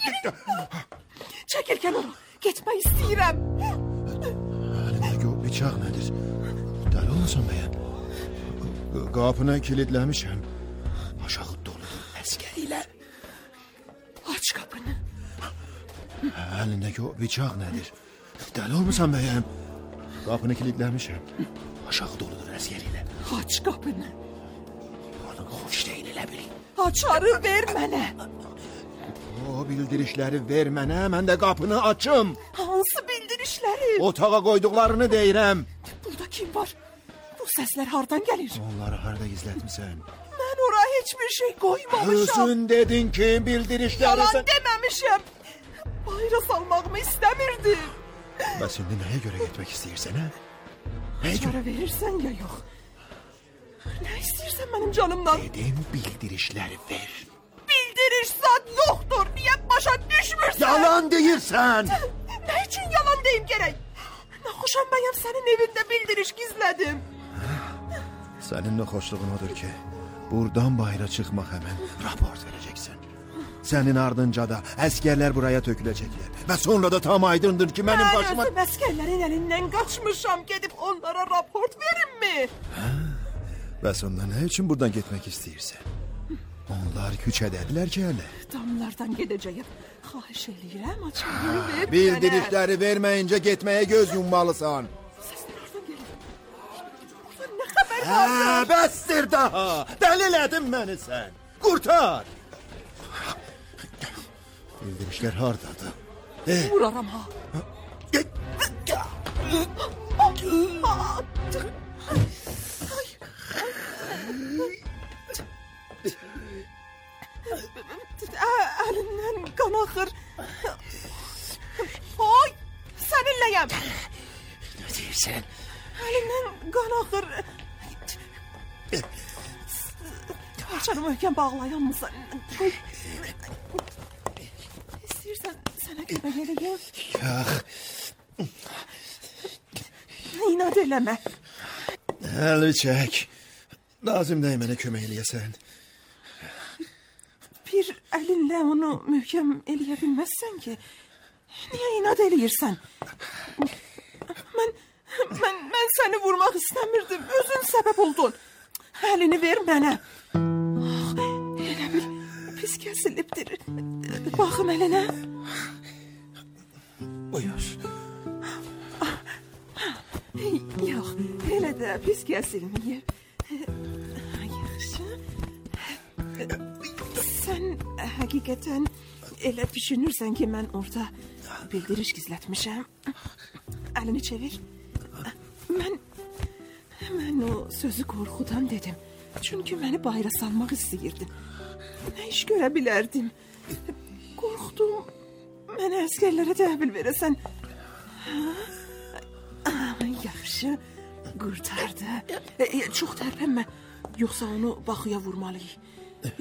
Çekil kenara. Gitmek istiyorum. Elindeki o bıçak nedir? Deli olmuşsan beyan. Kapını kilitlemişim. Aşağı doludur askeriyle. Aç kapını. Elindeki o bıçak nedir? Deli olmuşsan beyan. Kapını kilitlemişim. Aşağı doludur askeriyle. Aç kapını. Onun hoş değil elə bilin. Açarı ver mənə. O bildirişleri ver mənə, mən də qapını açım. Hansı bildirişleri? Otağa koyduklarını deyirəm. Burada kim var? Bu sesler hardan gelir? Onları harda gizletmişsən? Ben oraya hiçbir şey koymamışam. Özün dedin ki bildirişleri... Yalan sen... dememişim. Bayra salmağımı istemirdim. Ben şimdi neye göre gitmek istiyorsan ha? Neye Para göre? verirsen ya yok. Ne istiyorsan benim canımdan. Dedim bildirişleri ver. Bildiriş zat yoktur. Niye başa düşmürsen? Yalan değilsen. Ne için yalan deyim gerek? Ne hoşam ben senin evinde bildiriş gizledim. Senin ne hoşluğun odur ki buradan bayra çıkmak hemen raport vereceksin. Senin ardınca da askerler buraya tökülecekler. Ve sonra da tam aydındır ki benim ben başıma... Ben özüm askerlerin elinden kaçmışam. Gidip onlara raport verin mi? Ha, ve sonra ne için buradan gitmek istiyorsan? Onlar güç ederdiler ki hele. Damlardan gideceğim. Xahiş edirəm açarları ver mənə. Bildirişleri vermeyince gitmeye göz yummalısan. Ses nereden gelir? Buradan ne haber var? Ha, bəsdir daha. Dəlilədin məni sen. Kurtar. Bildirişler hardadır? E? Vuraram ha. Elinden kan akır. Ay, seninleyim. Ne diyorsun? Elinden kan akır. Açarı möhkəm bağlayan mısın? İstəyirsən sənə kömək eləyəm. Yox. İnad eləmə. Əli çək. Lazım deyil mənə kömək eləyəsən. Bir əlinlə onu möhkəm eləyə bilməzsən ki. Niyə inad eləyirsən? Mən, mən, mən səni vurmaq istəmirdim. Özün səbəb oldun. Əlini ver mənə. Ah, elə bil pis kəsilibdir. Baxım əlinə. Buyur. Yox, elə də pis kəsilməyib. Yaxşı. Sən həqiqətən elə düşünürsən ki, mən orada bildiriş gizlətmişəm. Əlini çevir. Mən mən o sözü qorxudan dedim. Çünki məni bayra salmaq istəyirdim. Nə iş görə bilərdim? Qorxdum. Mənə əsgərlərə təhvil verəsən. Ha? Yaxşı. Qurtardı. E, e, çox tərpənmə. Yoxsa onu baxıya vurmalıyıq. E,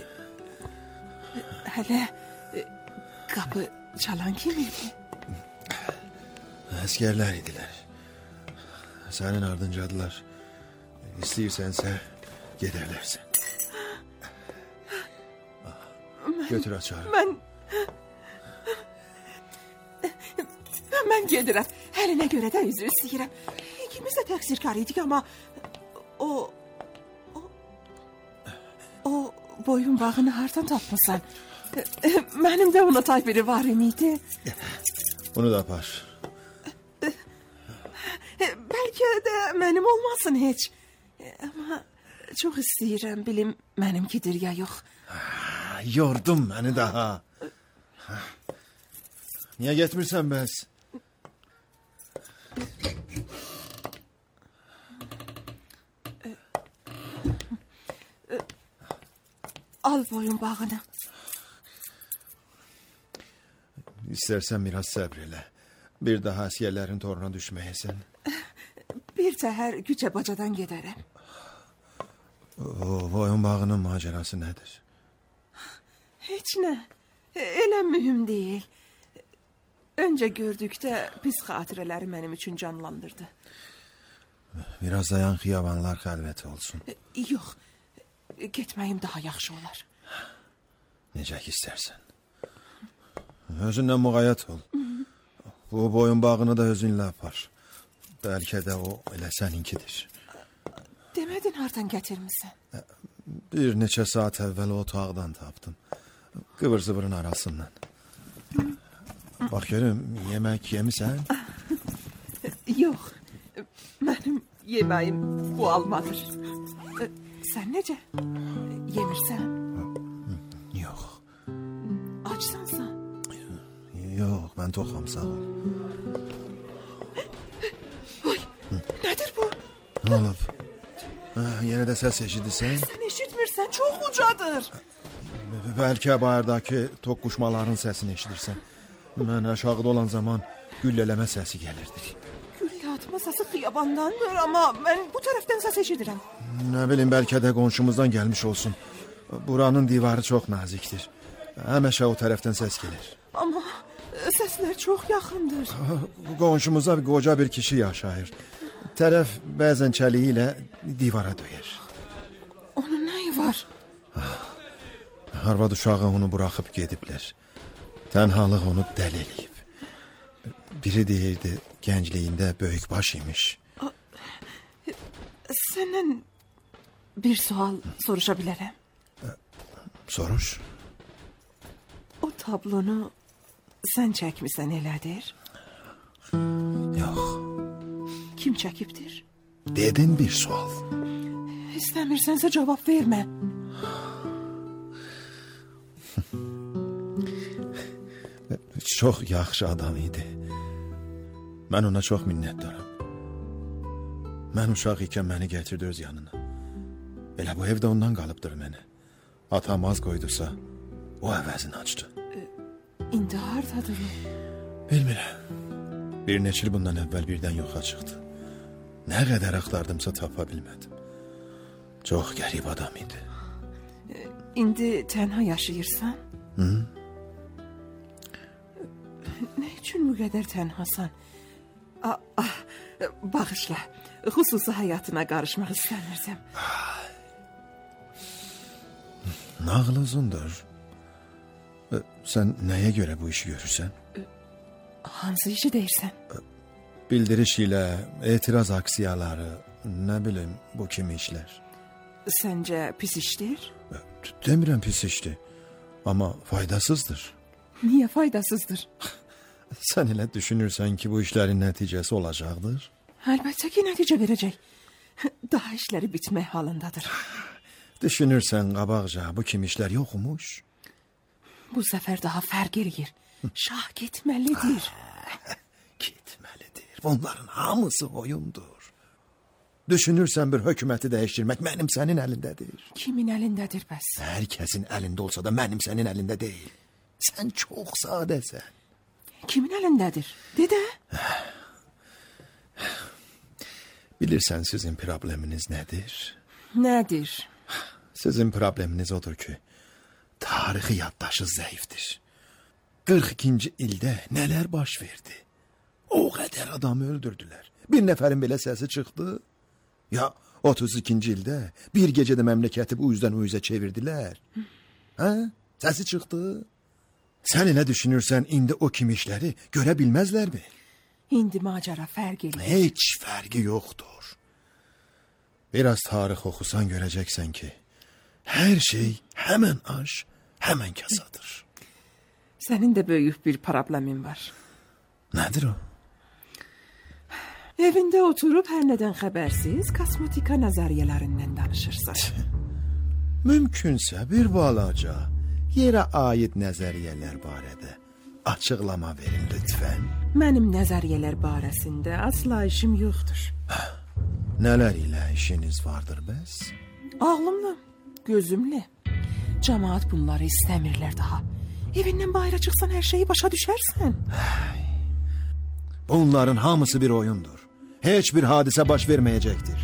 hələ e, qapı çalan kim idi? Əsgərlər idilər. Sənin ardıncadılar. İstəyirsənsə gedərlərsən. Götür açar. Mən... Mən gedirəm. Həlinə görə də üzr istəyirəm. İkimiz də təqsirkar idik, amma... O... O... O boyun bağını hardan tapmasan? Mənim də ona tay biri var imiydi. Bunu da apar. Bəlkə də mənim olmasın heç. Amma çox istəyirəm bilim mənimkidir ya yox. Yordum məni daha. Niyə getmirsən bəs? Al boyun bağını. İstərsən biraz səbr elə. Bir daha əsgərlərin toruna düşməyəsən. Bir təhər gücə bacadan gedərəm. O boyun bağının macerası nədir? Heç nə. Elə mühüm deyil. Öncə gördükdə pis xatirələri mənim üçün canlandırdı. Biraz dayan, xiyabanlar xəlvət olsun. Yox. Getməyim daha yaxşı olar. Necə ki istərsən. Özündən müğayət ol. Bu boyun bağını da özünlə apar. Bəlkə də o elə səninkidir. Demədin hardan gətirmisən? Bir neçə saat əvvəl o otaqdan tapdım. Qıvır zıvırın arasından. Bax görüm, yemək yemisən? Yox. Mənim yeməyim bu almadır. Sən necə? Yemirsən? Yox. Açsansa? Yox, mən toxam, sağ ol. Oy, nədir bu? Nə olub? Yenə də səs eşidirsən? Sən eşitmirsən, çox ucadır. Bəlkə bayırdakı toqquşmaların səsini eşidirsən. Mən aşağıda olan zaman güllələmə səsi gəlirdi. Güllə atma səsi xiyabandandır, amma mən bu tərəfdən səs eşidirəm. Nə bilim, bəlkə də qonşumuzdan gəlmiş olsun. Buranın divarı çox nazikdir. Həməşə o tərəfdən səs gəlir. Amma səslər çox yaxındır. Qonşumuza bir qoca bir kişi yaşayır. Tərəf bəzən çəliyi ilə divara döyər. Onun nəyi var? Arvad uşağı onu buraxıb gediblər. Tənhalıq onu dəli eləyib. Biri deyirdi, gəncliyində böyük baş imiş. Səndən bir sual soruşa bilərəm. Soruş. O tablonu sən çəkmisən elədir? Yox. Kim çəkibdir? Dedin bir sual. İstəmirsənsə cavab vermə. Çox yaxşı adam idi. Mən ona çox minnətdaram. Mən uşaq ikən məni gətirdi öz yanına. Elə bu evdə ondan qalıbdır mənə. Atam az qoydusa, o əvəzini açdı. İndi hardadır o? Bilmirəm. Bir neçə il bundan əvvəl birdən yoxa çıxdı. Nə qədər axtardımsa tapa bilmədim. Çox qərib adam idi. İndi tənha yaşayırsan? Hı? Nə üçün bu qədər tənhasan? Ah, ah, bağışla. Xüsusi həyatına qarışmaq istəmirsəm. Nağıl uzundur. Sən nəyə görə bu işi görürsən? Hansı işi deyirsən? Bildiriş ilə, etiraz aksiyaları, nə bilim, bu kimi işlər. Səncə pis işdir? Demirəm pis işdir, amma faydasızdır. Niyə faydasızdır? Sən elə düşünürsən ki, bu işlərin nəticəsi olacaqdır? Əlbəttə ki, nəticə verəcək. Daha işləri bitmək halındadır. Düşünürsən qabaqca bu kimi işlər yoxmuş? Bu səfər daha fərq eləyir. Şah getməlidir. Getməlidir. Bunların hamısı oyundur. Düşünürsən bir hökuməti dəyişdirmək mənim sənin əlindədir. Kimin əlindədir bəs? Hər kəsin əlində olsa da mənim sənin əlində deyil. Sən çox sadəsən. Kimin əlindədir? Dedə? Bilirsən sizin probleminiz nədir? Nədir? Sizin probleminiz odur ki, tarixi yaddaşı zəifdir. qırx ikinci ildə nələr baş verdi? O qədər adamı öldürdülər. Bir nəfərin belə səsi çıxdı. Ya otuz ikinci ildə bir gecədə məmləkəti bu üzdən o üzə çevirdilər. Hə? Səsi çıxdı. Sən elə düşünürsən indi o kimi işləri görə bilməzlərmi? İndi macəra fərq eləyir. Heç fərqi yoxdur. Biraz tarix oxusan görəcəksən ki, hər şey həmən aş, həmən kasadır. Sənin də böyük bir problemin var. Nədir o? Evində oturub hər nədən xəbərsiz kosmetika nəzəriyyələrindən danışırsan. Mümkünsə bir balaca yerə aid nəzəriyyələr barədə açıqlama verin lütfən. Mənim nəzəriyyələr barəsində asla işim yoxdur. Nələr ilə işiniz vardır bəs? Ağlımla, gözümlə. Cəmaat bunları istəmirlər daha. Evindən bayıra çıxsan hər şeyi başa düşərsən. Bunların hamısı bir oyundur. Heç bir hadisə baş verməyəcəkdir.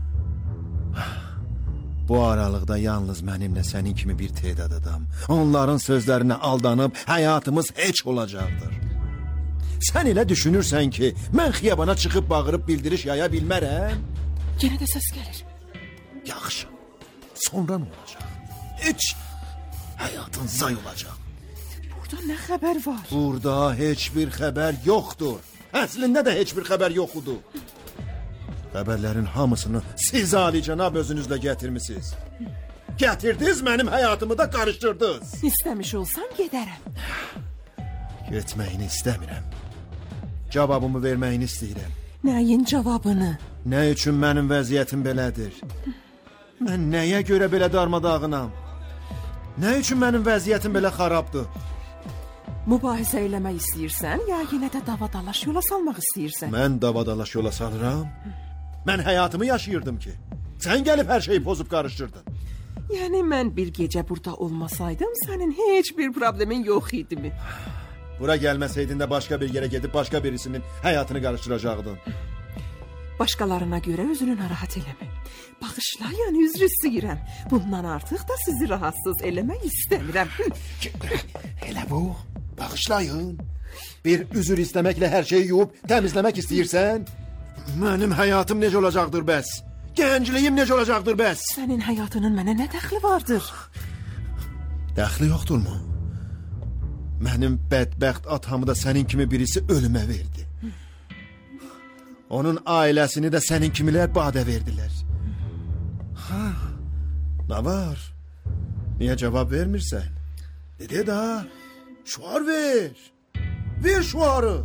Bu aralıqda yalnız mənimlə sənin kimi bir tedad adam onların sözlərinə aldanıb həyatımız heç olacaqdır. Sən elə düşünürsən ki, mən xiyabana çıxıb bağırıb bildiriş yaya bilmərəm? Yenə də səs gəlir. Yaxşı, sonra nə olacaq? Heç, həyatın zay olacaq. Burada nə xəbər var? Burada heç bir xəbər yoxdur. Əslində də heç bir xəbər yoxudur. Xəbərlərin hamısını siz alicənab özünüzlə gətirmisiniz. Gətirdiniz, mənim həyatımı da qarışdırdınız. İstəmiş olsam gedərəm. Getməyini istəmirəm. Cavabımı verməyini istəyirəm. Nəyin cavabını? Nə üçün mənim vəziyyətim belədir? Mən nəyə görə belə darmadağınam? Nə üçün mənim vəziyyətim belə xarabdır? Mübahisə eləmək istəyirsən, ya yenə də davadalaş yola salmaq istəyirsən? Mən davadalaş yola salıram. Mən həyatımı yaşayırdım ki. Sən gəlib hər şeyi pozub qarışdırdın. Yəni mən bir gecə burada olmasaydım, sənin heç bir problemin yox idi mi? Bura gəlməsəydin də başqa bir yerə gedib başqa birisinin həyatını qarışdıracaqdın. Başqalarına görə özünü narahat eləmə. Bağışla, yəni üzr istəyirəm. Bundan artıq da sizi rahatsız eləmək istəmirəm. Elə bu, bağışlayın. Bir üzr istəməklə hər şeyi yuyub təmizləmək istəyirsən? Mənim həyatım necə olacaqdır bəs? Gəncliyim necə olacaqdır bəs? Sənin həyatının mənə nə dəxli vardır? Dəxli yoxdurmu? Mənim bədbəxt atamı da sənin kimi birisi ölümə verdi. Onun ailəsini də sənin kimilər badə verdilər. Ha, nə var? Niyə cavab vermirsən? Dedi da, şuar ver. Ver şuarı.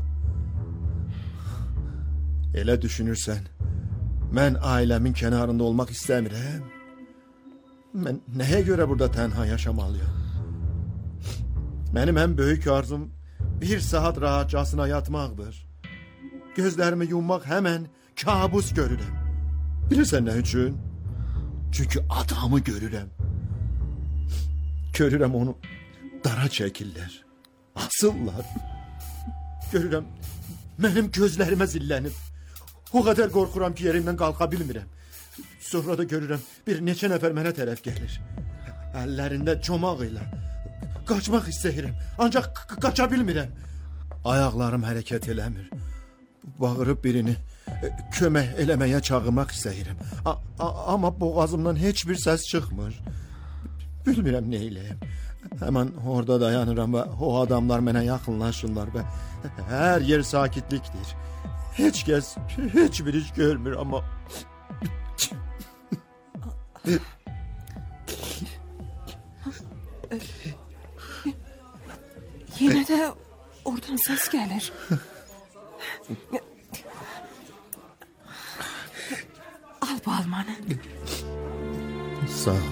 Elə düşünürsən, mən ailəmin kənarında olmaq istəmirəm. Mən nəyə görə burada tənha yaşamalıyam? Mənim ən böyük arzum bir saat rahatcasına yatmaqdır. Gözlərimi yummaq həmən kabus görürəm. Bilirsən nə üçün? Çünki atamı görürəm. Görürəm onu dara çəkirlər. Asırlar. Görürəm mənim gözlərimə zillənib. O qədər qorxuram ki, yerimdən qalxa bilmirəm. Sonra da görürəm bir neçə nəfər mənə tərəf gəlir. Əllərində çomaq ilə. Qaçmaq istəyirəm, ancaq qaça bilmirəm. Ayaqlarım hərəkət eləmir. Bağırıb birini kömək eləməyə çağırmaq istəyirəm. Amma boğazımdan heç bir səs çıxmır. Bilmirəm nə eləyəm. Həmən orada dayanıram və o adamlar mənə yaxınlaşırlar və hər yer sakitlikdir. Heç kəs heç bir iş görmür, amma... Yenə də oradan səs gəlir. Al bu almanı. Sağ ol.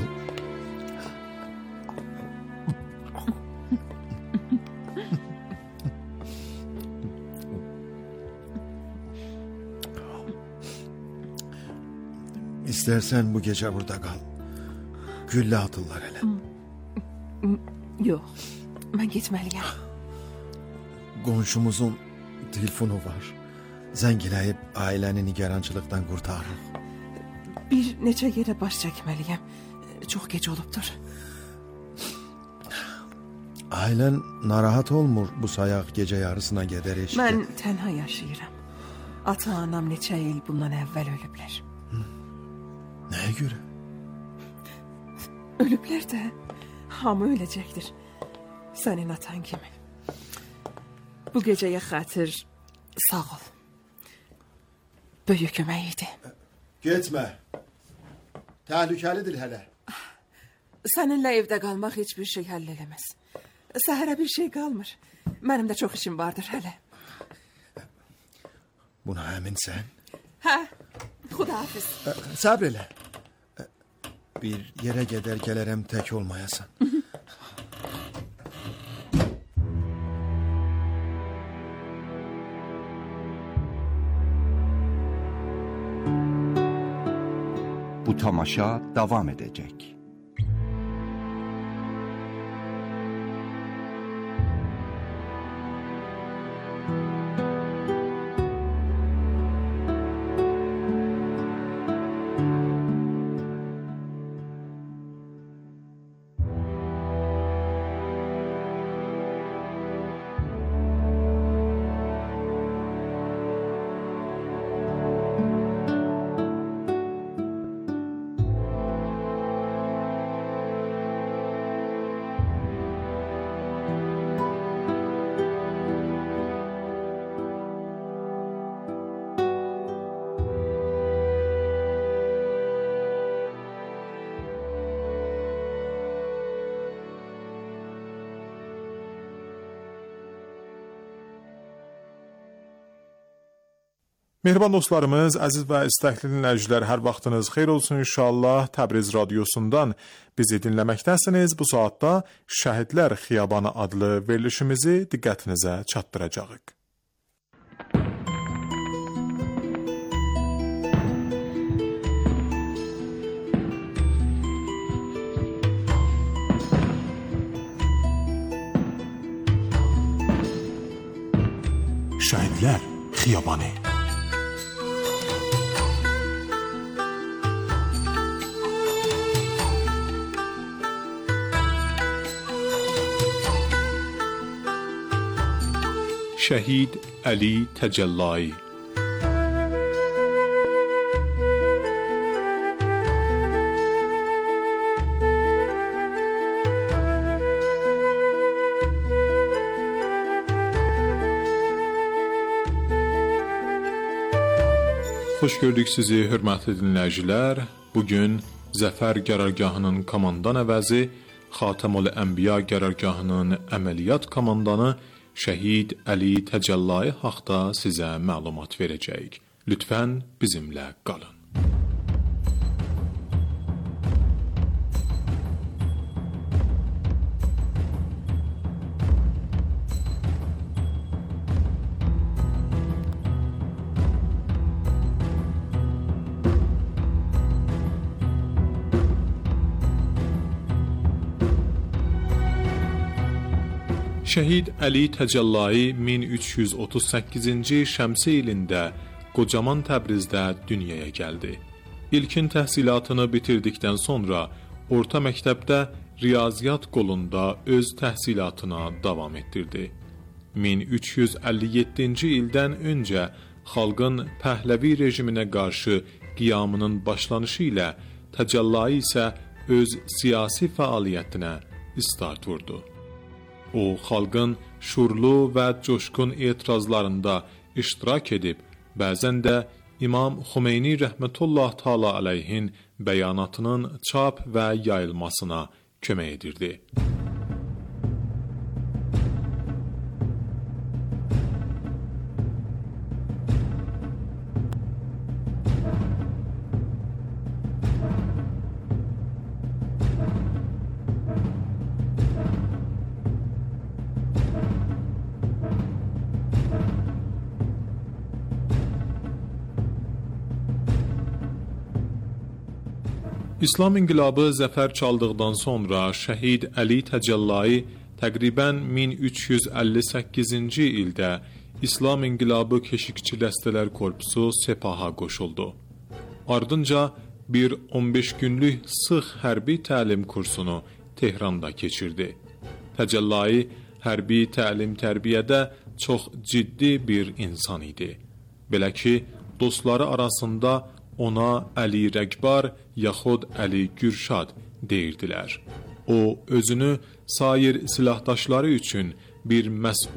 İstersen bu gece burada kal. Güllə atırlar hele. Yox, mən getməliyəm. Qonşumuzun telefonu var. zəng eləyib ailəni nigarançılıqdan qurtarırıq. Bir neçə yerə baş çəkməliyəm. Çox gec olubdur. Ailən narahat olmur bu sayaq gecə yarısına qədər eşitdi. Mən tənha yaşayıram. Ata-anam neçə il bundan əvvəl ölüblər. Hı. Nəyə görə? Ölüblər də hamı öləcəkdir. Sənin atan kimi. Bu gecəyə xatir sağ ol. Böyük kömək idi. Getmə. Təhlükəlidir hələ. Səninlə evdə qalmaq heç bir şey həll eləməz. Səhərə bir şey qalmır. Mənim də çox işim vardır hələ. Buna əminsən? Hə, xudahafiz. Səbr elə. Bir yerə qədər gələrəm, tək olmayasan. Bu tamaşa davam edecek. Mehriban dostlarımız, əziz və istəkli dinləyicilər, hər vaxtınız xeyir olsun inşallah. Təbriz radiosundan bizi dinləməkdəsiniz. Bu saatda Şəhidlər Xiyabanı adlı verilişimizi diqqətinizə çatdıracağıq. Şəhidlər Xiyabanı. Şəhid Əli Təcəllai. Xoş gördük sizi, hörmətli dinləyicilər. Bugün Zəfər qərargahının komandan əvəzi, Xatəmül Ənbiya qərargahının əməliyyat komandanı Şəhid Əli Təcəllai haqda sizə məlumat verəcəyik. Lütfən bizimlə qalın. Şəhid Əli Təcəllai min üç yüz otuz səkkizinci şəmsi ilində qocaman Təbrizdə dünyaya gəldi. İlkin təhsilatını bitirdikdən sonra orta məktəbdə riyaziyyat qolunda öz təhsilatına davam etdirdi. min üç yüz əlli yeddinci ildən öncə xalqın Pəhləvi rejiminə qarşı qiyamının başlanışı ilə Təcəllai isə öz siyasi fəaliyyətinə start vurdu. O, xalqın şurlu və coşqun etirazlarında iştirak edib, bəzən də İmam Xümeyni rəhmətullah təala əleyhin bəyanatının çap və yayılmasına kömək edirdi. İslam inqilabı zəfər çaldıqdan sonra Şəhid Əli Təcəllai təqribən min üç yüz əlli səkkizinci ildə İslam İnqilabı Keşikçi Dəstələr Korpusu Sepaha qoşuldu. Ardınca bir on beş günlük sıx hərbi təlim kursunu Tehranda keçirdi. Təcəllai hərbi təlim-tərbiyədə çox ciddi bir insan idi. Belə ki, dostları arasında ona Əli Rəqbar yaxud Əli Gürşad deyirdilər. O, özünü sair silahdaşları üçün bir məsul